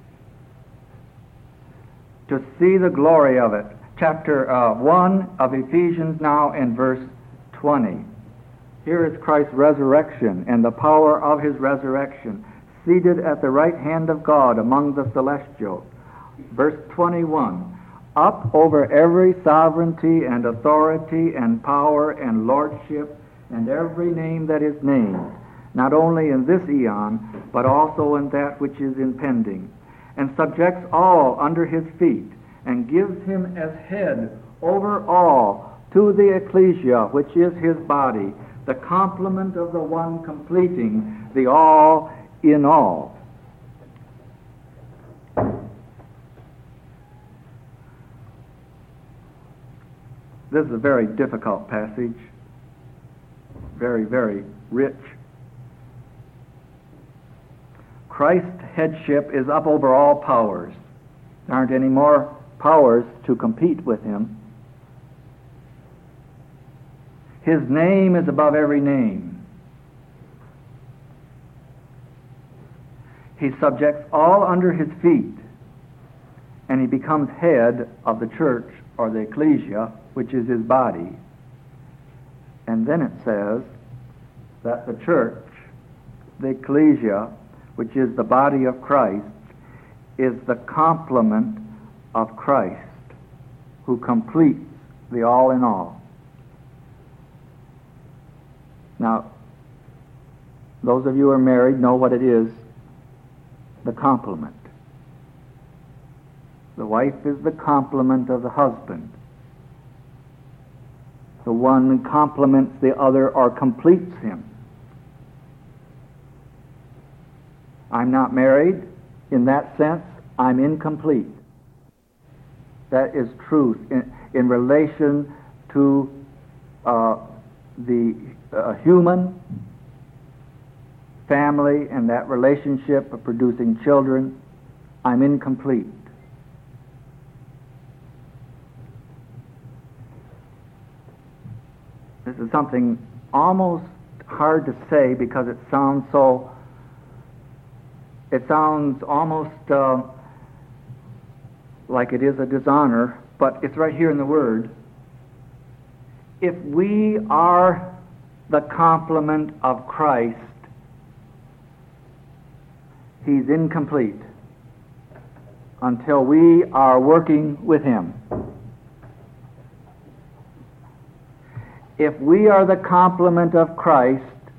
to see the glory of it. Chapter uh, one of Ephesians now in verse twenty. Here is Christ's resurrection and the power of his resurrection, seated at the right hand of God among the celestials. Verse twenty-one. Up over every sovereignty and authority and power and lordship and every name that is named, not only in this eon, but also in that which is impending, and subjects all under his feet, and gives him as head over all to the ecclesia, which is his body, the complement of the one completing the all in all. This is a very difficult passage, very, very rich. Christ's headship is up over all powers. There aren't any more powers to compete with him. His name is above every name. He subjects all under his feet, and he becomes head of the church, or the ecclesia, which is his body. And then it says that the church, the ecclesia, which is the body of Christ, is the complement of Christ, who completes the all in all. Now, those of you who are married know what it is, the complement. The wife is the complement of the husband. The one complements the other or completes him. I'm not married. In that sense, I'm incomplete. that is truth in, in relation to uh, the uh, human family and that relationship of producing children, I'm incomplete. This is something almost hard to say because it sounds so, it sounds almost uh, like it is a dishonor, but it's right here in the Word. If we are the complement of Christ, He's incomplete until we are working with Him. If we are the complement of Christ,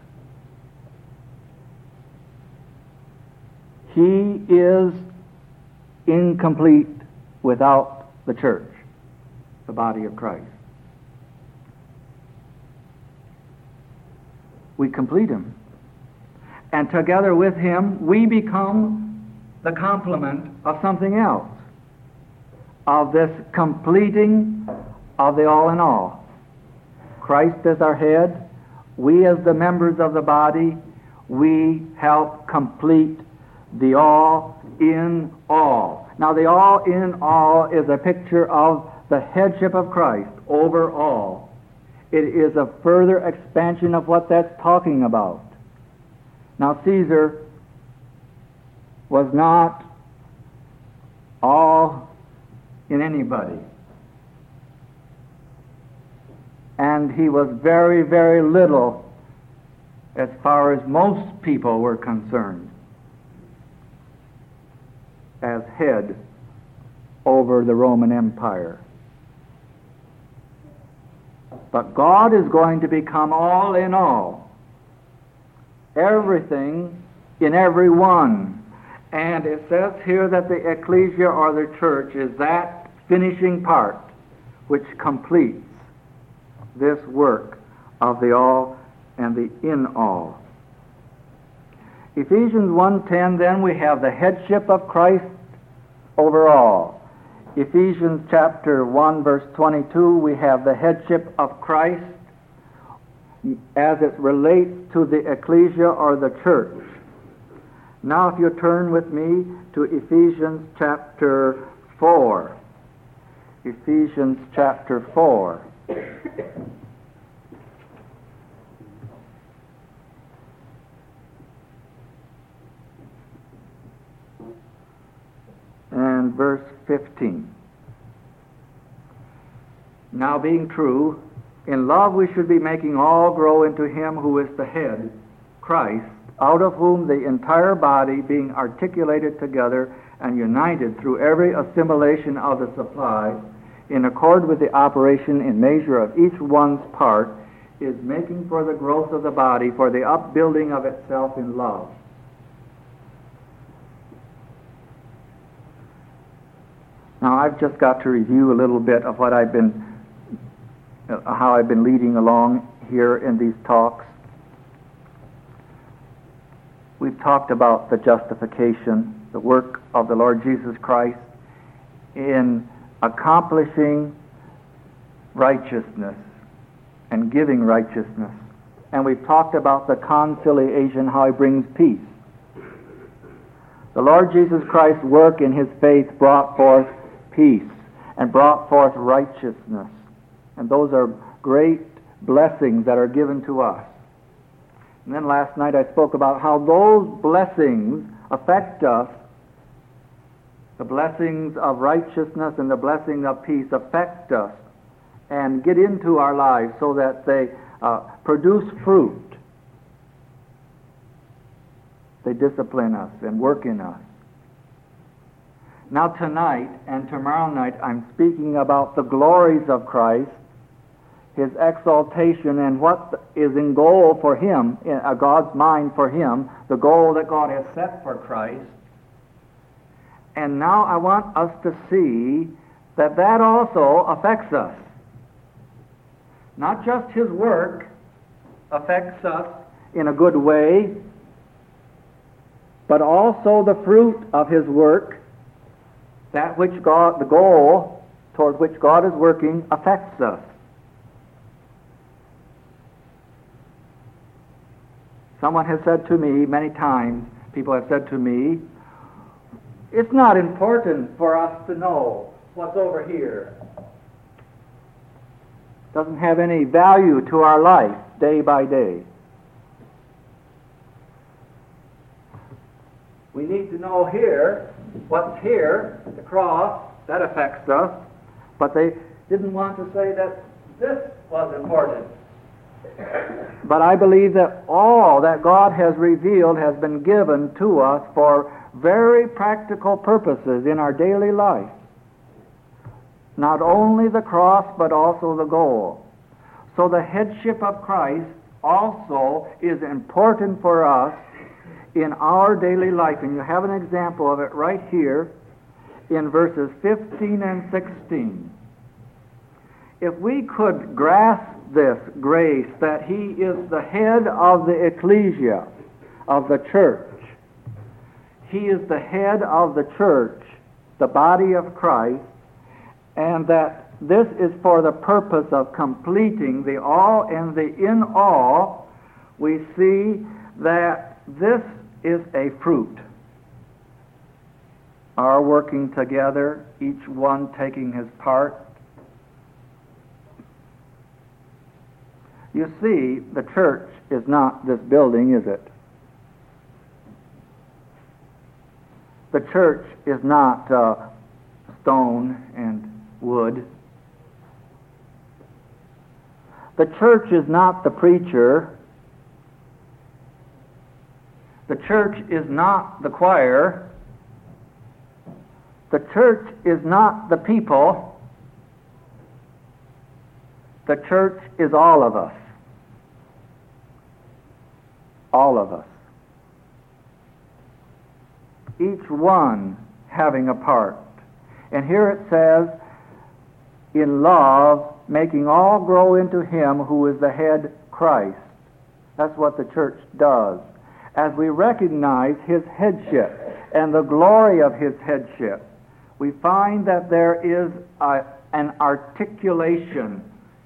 He is incomplete without the church, the body of Christ. We complete Him. And together with Him, we become the complement of something else, of this completing of the all in all. Christ as our head, we as the members of the body, we help complete the all in all. Now the all in all is a picture of the headship of Christ over all. It is a further expansion of what that's talking about. Now Caesar was not all in anybody. And he was very, very little as far as most people were concerned as head over the Roman Empire. But God is going to become all in all, everything in every one. And it says here that the ecclesia or the church is that finishing part which completes this work of the all and the in all. Ephesians one ten, then we have the headship of Christ over all. Ephesians chapter one verse twenty-two, we have the headship of Christ as it relates to the ecclesia or the church. Now if you turn with me to Ephesians chapter four. Ephesians chapter four. And verse fifteen. Now being true, in love we should be making all grow into Him who is the head, Christ, out of whom the entire body, being articulated together and united through every assimilation of the supply, in accord with the operation in measure of each one's part, is making for the growth of the body, for the upbuilding of itself in love. Now I've just got to review a little bit of what I've been, uh, how I've been leading along here in these talks. We've talked about the justification, the work of the Lord Jesus Christ in accomplishing righteousness and giving righteousness. And we've talked about the conciliation, how He brings peace. The Lord Jesus Christ's work in His faith brought forth peace and brought forth righteousness. And those are great blessings that are given to us. And then last night I spoke about how those blessings affect us. The blessings of righteousness and the blessing of peace affect us and get into our lives so that they uh, produce fruit. They discipline us and work in us. Now tonight and tomorrow night I'm speaking about the glories of Christ, His exaltation, and what is in goal for Him, in uh, God's mind for Him, the goal that God has set for Christ. And now I want us to see that that also affects us. Not just His work affects us in a good way, but also the fruit of His work, that which God, the goal toward which God is working affects us. Someone has said to me many times, people have said to me, it's not important for us to know what's over here. It doesn't have any value to our life day by day. We need to know here, what's here, the cross, that affects us, but they didn't want to say that this was important. But I believe that all that God has revealed has been given to us for very practical purposes in our daily life. Not only the cross, but also the goal. So the headship of Christ also is important for us in our daily life. And you have an example of it right here in verses fifteen and sixteen. If we could grasp this grace that He is the head of the ecclesia, of the church. He is the head of the church, the body of Christ, and that this is for the purpose of completing the all and the in all, we see that this is a fruit. Our working together, each one taking his part. You see, the church is not this building, is it? The church is not uh, stone and wood. The church is not the preacher. The church is not the choir. The church is not the people. The church is all of us. All of us. Each one having a part. And here it says, in love, making all grow into Him who is the head, Christ. That's what the church does. As we recognize His headship and the glory of His headship, we find that there is a, an articulation.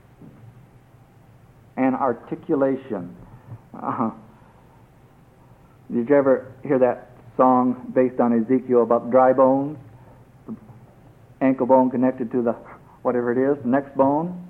An articulation. Uh-huh. Did you ever hear that song based on Ezekiel about dry bones? The ankle bone connected to the whatever it is, the next bone?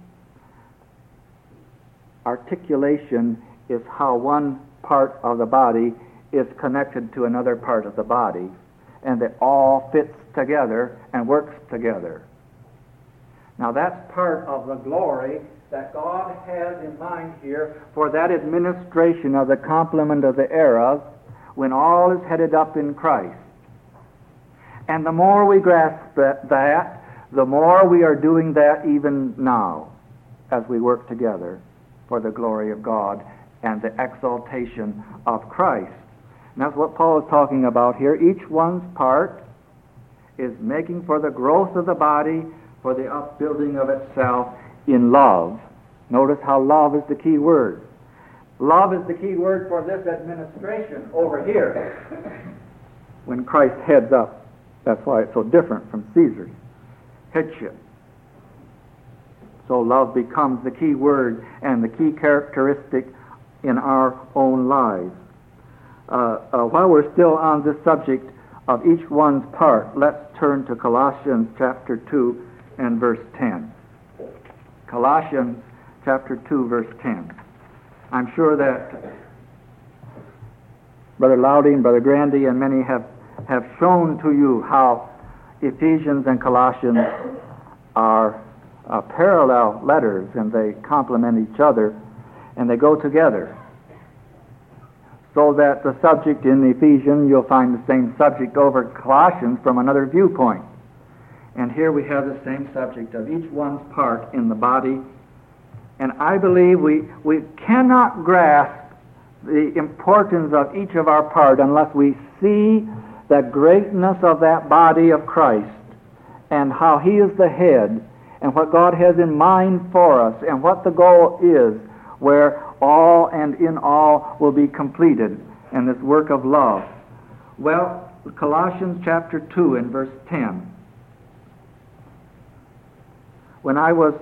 Articulation is how one part of the body is connected to another part of the body, and it all fits together and works together. Now that's part of the glory that God has in mind here for that administration of the complement of the era when all is headed up in Christ. And the more we grasp that, that, the more we are doing that even now as we work together for the glory of God and the exaltation of Christ. And that's what Paul is talking about here. Each one's part is making for the growth of the body, for the upbuilding of itself in love. Notice how love is the key word. Love is the key word for this administration over here. When Christ heads up, that's why it's so different from Caesar's headship. So love becomes the key word and the key characteristic in our own lives. Uh, uh, while we're still on this subject of each one's part, let's turn to Colossians chapter two and verse ten. Colossians chapter two, verse ten. I'm sure that Brother Lowdy and Brother Grandy and many have, have shown to you how Ephesians and Colossians are uh, parallel letters, and they complement each other, and they go together. So that the subject in Ephesians, you'll find the same subject over Colossians from another viewpoint. And here we have the same subject of each one's part in the body. And I believe we, we cannot grasp the importance of each of our part unless we see the greatness of that body of Christ and how He is the head and what God has in mind for us and what the goal is, where all and in all will be completed in this work of love. Well, Colossians chapter two and verse ten. When I was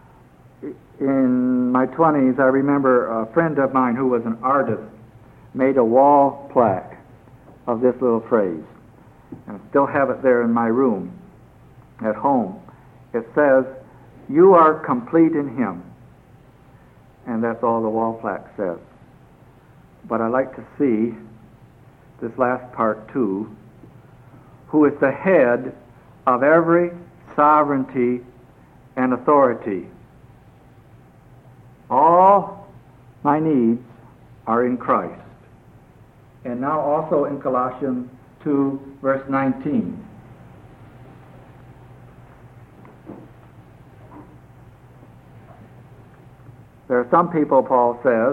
in my twenties, I remember a friend of mine who was an artist made a wall plaque of this little phrase. And I still have it there in my room at home. It says, "You are complete in Him." And that's all the wall plaque says. But I like to see this last part too, who is the head of every sovereignty and authority. All my needs are in Christ. And now also in Colossians two, verse nineteen. There are some people, Paul says,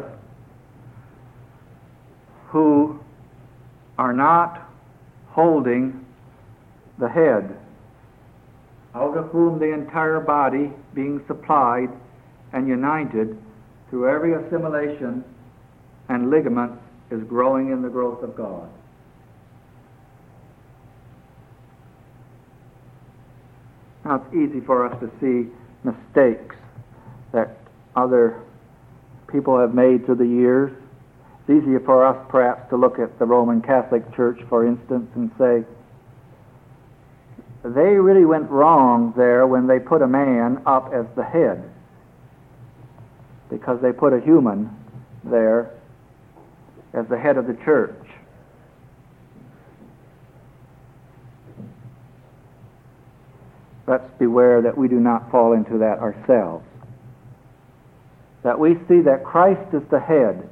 who are not holding the head, out of whom the entire body, being supplied and united through every assimilation and ligament, is growing in the growth of God. Now, it's easy for us to see mistakes that other people have made through the years. It's easier for us, perhaps, to look at the Roman Catholic Church, for instance, and say, they really went wrong there when they put a man up as the head, because they put a human there as the head of the church. Let's beware that we do not fall into that ourselves. That we see that Christ is the head.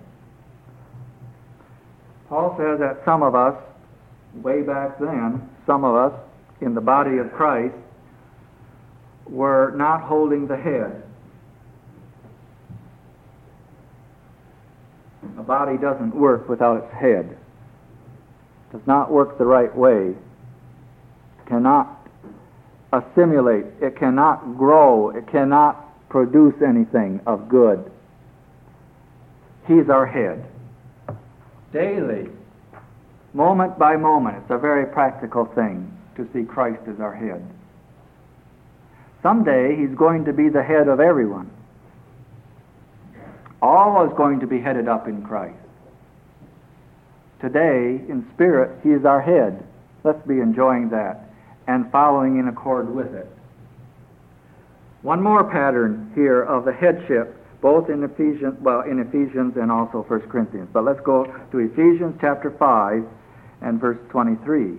Paul says that some of us, way back then, some of us in the body of Christ were not holding the head. A body doesn't work without its head. It does not work the right way. It cannot assimilate. It cannot grow. It cannot produce anything of good. He's our head. Daily, moment by moment, it's a very practical thing to see Christ as our head. Someday He's going to be the head of everyone. All is going to be headed up in Christ. Today, in spirit, He is our head. Let's be enjoying that and following in accord with it. One more pattern here of the headship, both in Ephesians, well, in Ephesians and also First Corinthians. But let's go to Ephesians chapter five and verse twenty-three.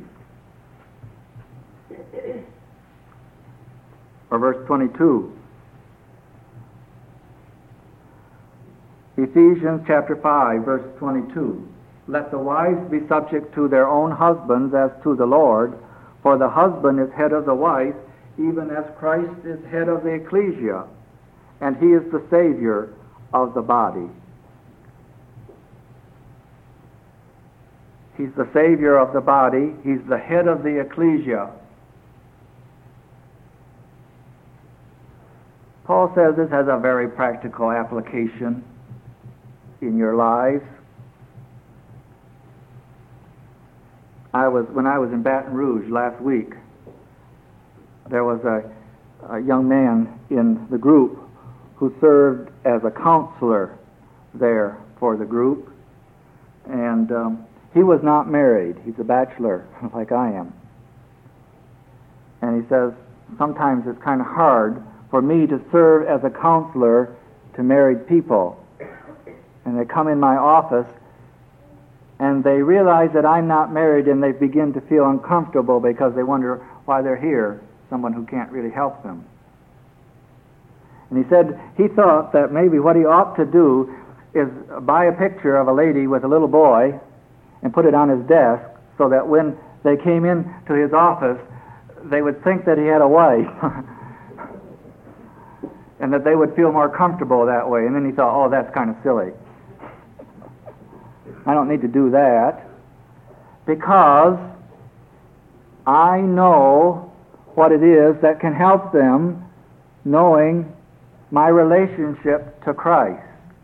Or verse twenty-two. Ephesians chapter five, verse twenty-two. Let the wives be subject to their own husbands as to the Lord, for the husband is head of the wife, even as Christ is head of the ecclesia, and He is the Savior of the body. He's the Savior of the body. He's the head of the ecclesia. Paul says this has a very practical application in your lives. I was when I was in Baton Rouge last week, there was a, a young man in the group who served as a counselor there for the group, and um, he was not married. He's a bachelor like I am. And he says, sometimes it's kind of hard for me to serve as a counselor to married people. And they come in my office and they realize that I'm not married, and they begin to feel uncomfortable because they wonder why they're here, someone who can't really help them. And he said he thought that maybe what he ought to do is buy a picture of a lady with a little boy and put it on his desk so that when they came in to his office, they would think that he had a wife and that they would feel more comfortable that way. And then he thought, oh, that's kind of silly. I don't need to do that, because I know what it is that can help them, knowing my relationship to Christ.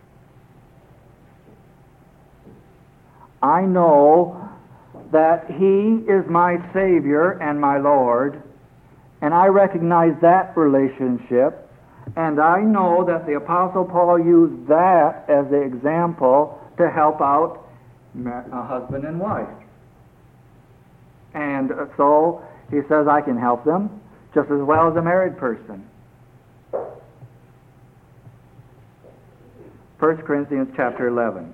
I know that He is my Savior and my Lord, And I recognize that relationship, and I know that the Apostle Paul used that as the example to help out a husband and wife. And so he says I can help them just as well as a married person. First Corinthians chapter eleven.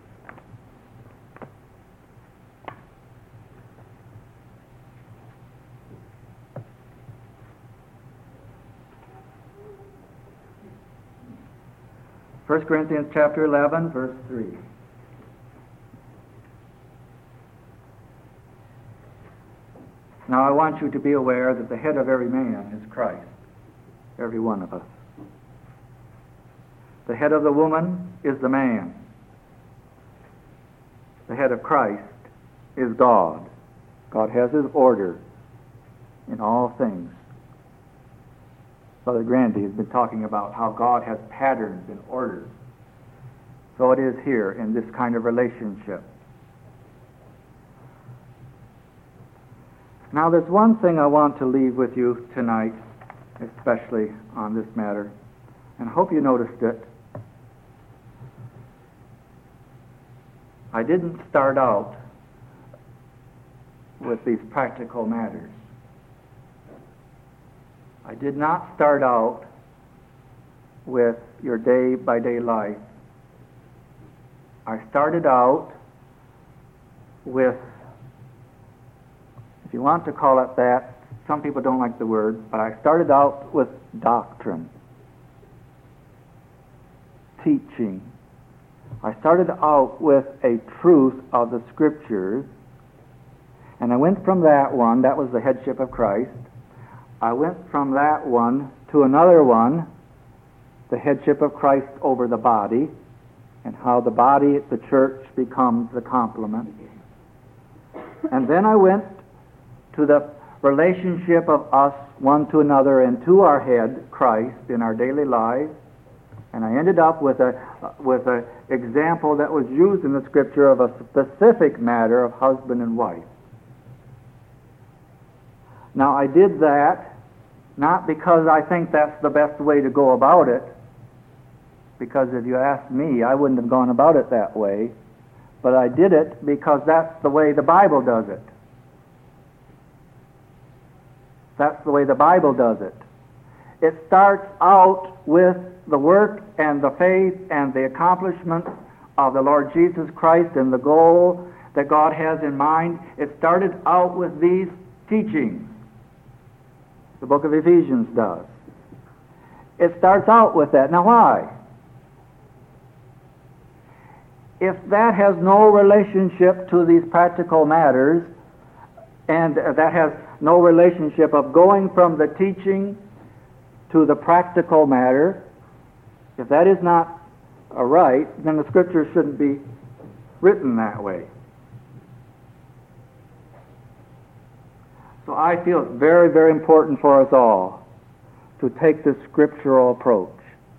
First Corinthians chapter eleven, verse three. Now I want you to be aware that the head of every man is Christ, every one of us. The head of the woman is the man. The head of Christ is God. God has His order in all things. Brother Grandy has been talking about how God has patterns and orders. So it is here in this kind of relationship. Now there's one thing I want to leave with you tonight, especially on this matter, and I hope you noticed it. I didn't start out with these practical matters. I did not start out with your day-by-day life. I started out with, if you want to call it that, some people don't like the word, but I started out with doctrine, teaching. I started out with a truth of the Scriptures, and I went from that one, that was the headship of Christ. I went from that one to another one, the headship of Christ over the body, and how the body, the church, becomes the complement. And then I went to the relationship of us one to another and to our head, Christ, in our daily lives. And I ended up with a with an example that was used in the Scripture of a specific matter of husband and wife. Now I did that not because I think that's the best way to go about it, because if you asked me, I wouldn't have gone about it that way, but I did it because that's the way the Bible does it. That's the way the Bible does it. It starts out with the work and the faith and the accomplishment of the Lord Jesus Christ and the goal that God has in mind. It started out with these teachings. The book of Ephesians does. It starts out with that. Now why? If that has no relationship to these practical matters, and that has no relationship of going from the teaching to the practical matter, if that is not a right, then the Scripture shouldn't be written that way. So I feel it's very, very important for us all to take this scriptural approach.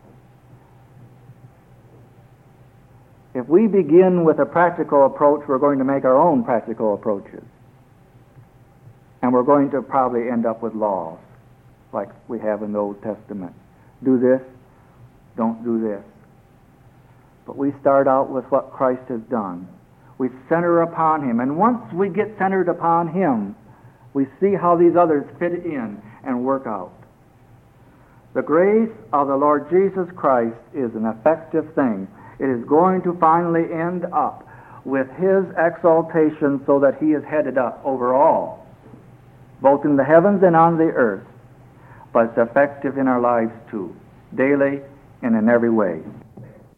If we begin with a practical approach, we're going to make our own practical approaches. And we're going to probably end up with laws, like we have in the Old Testament. Do this, don't do this. But we start out with what Christ has done. We center upon Him. And once we get centered upon Him, we see how these others fit in and work out. The grace of the Lord Jesus Christ is an effective thing. It is going to finally end up with His exaltation so that He is headed up over all, both in the heavens and on the earth. But it's effective in our lives too, daily and in every way.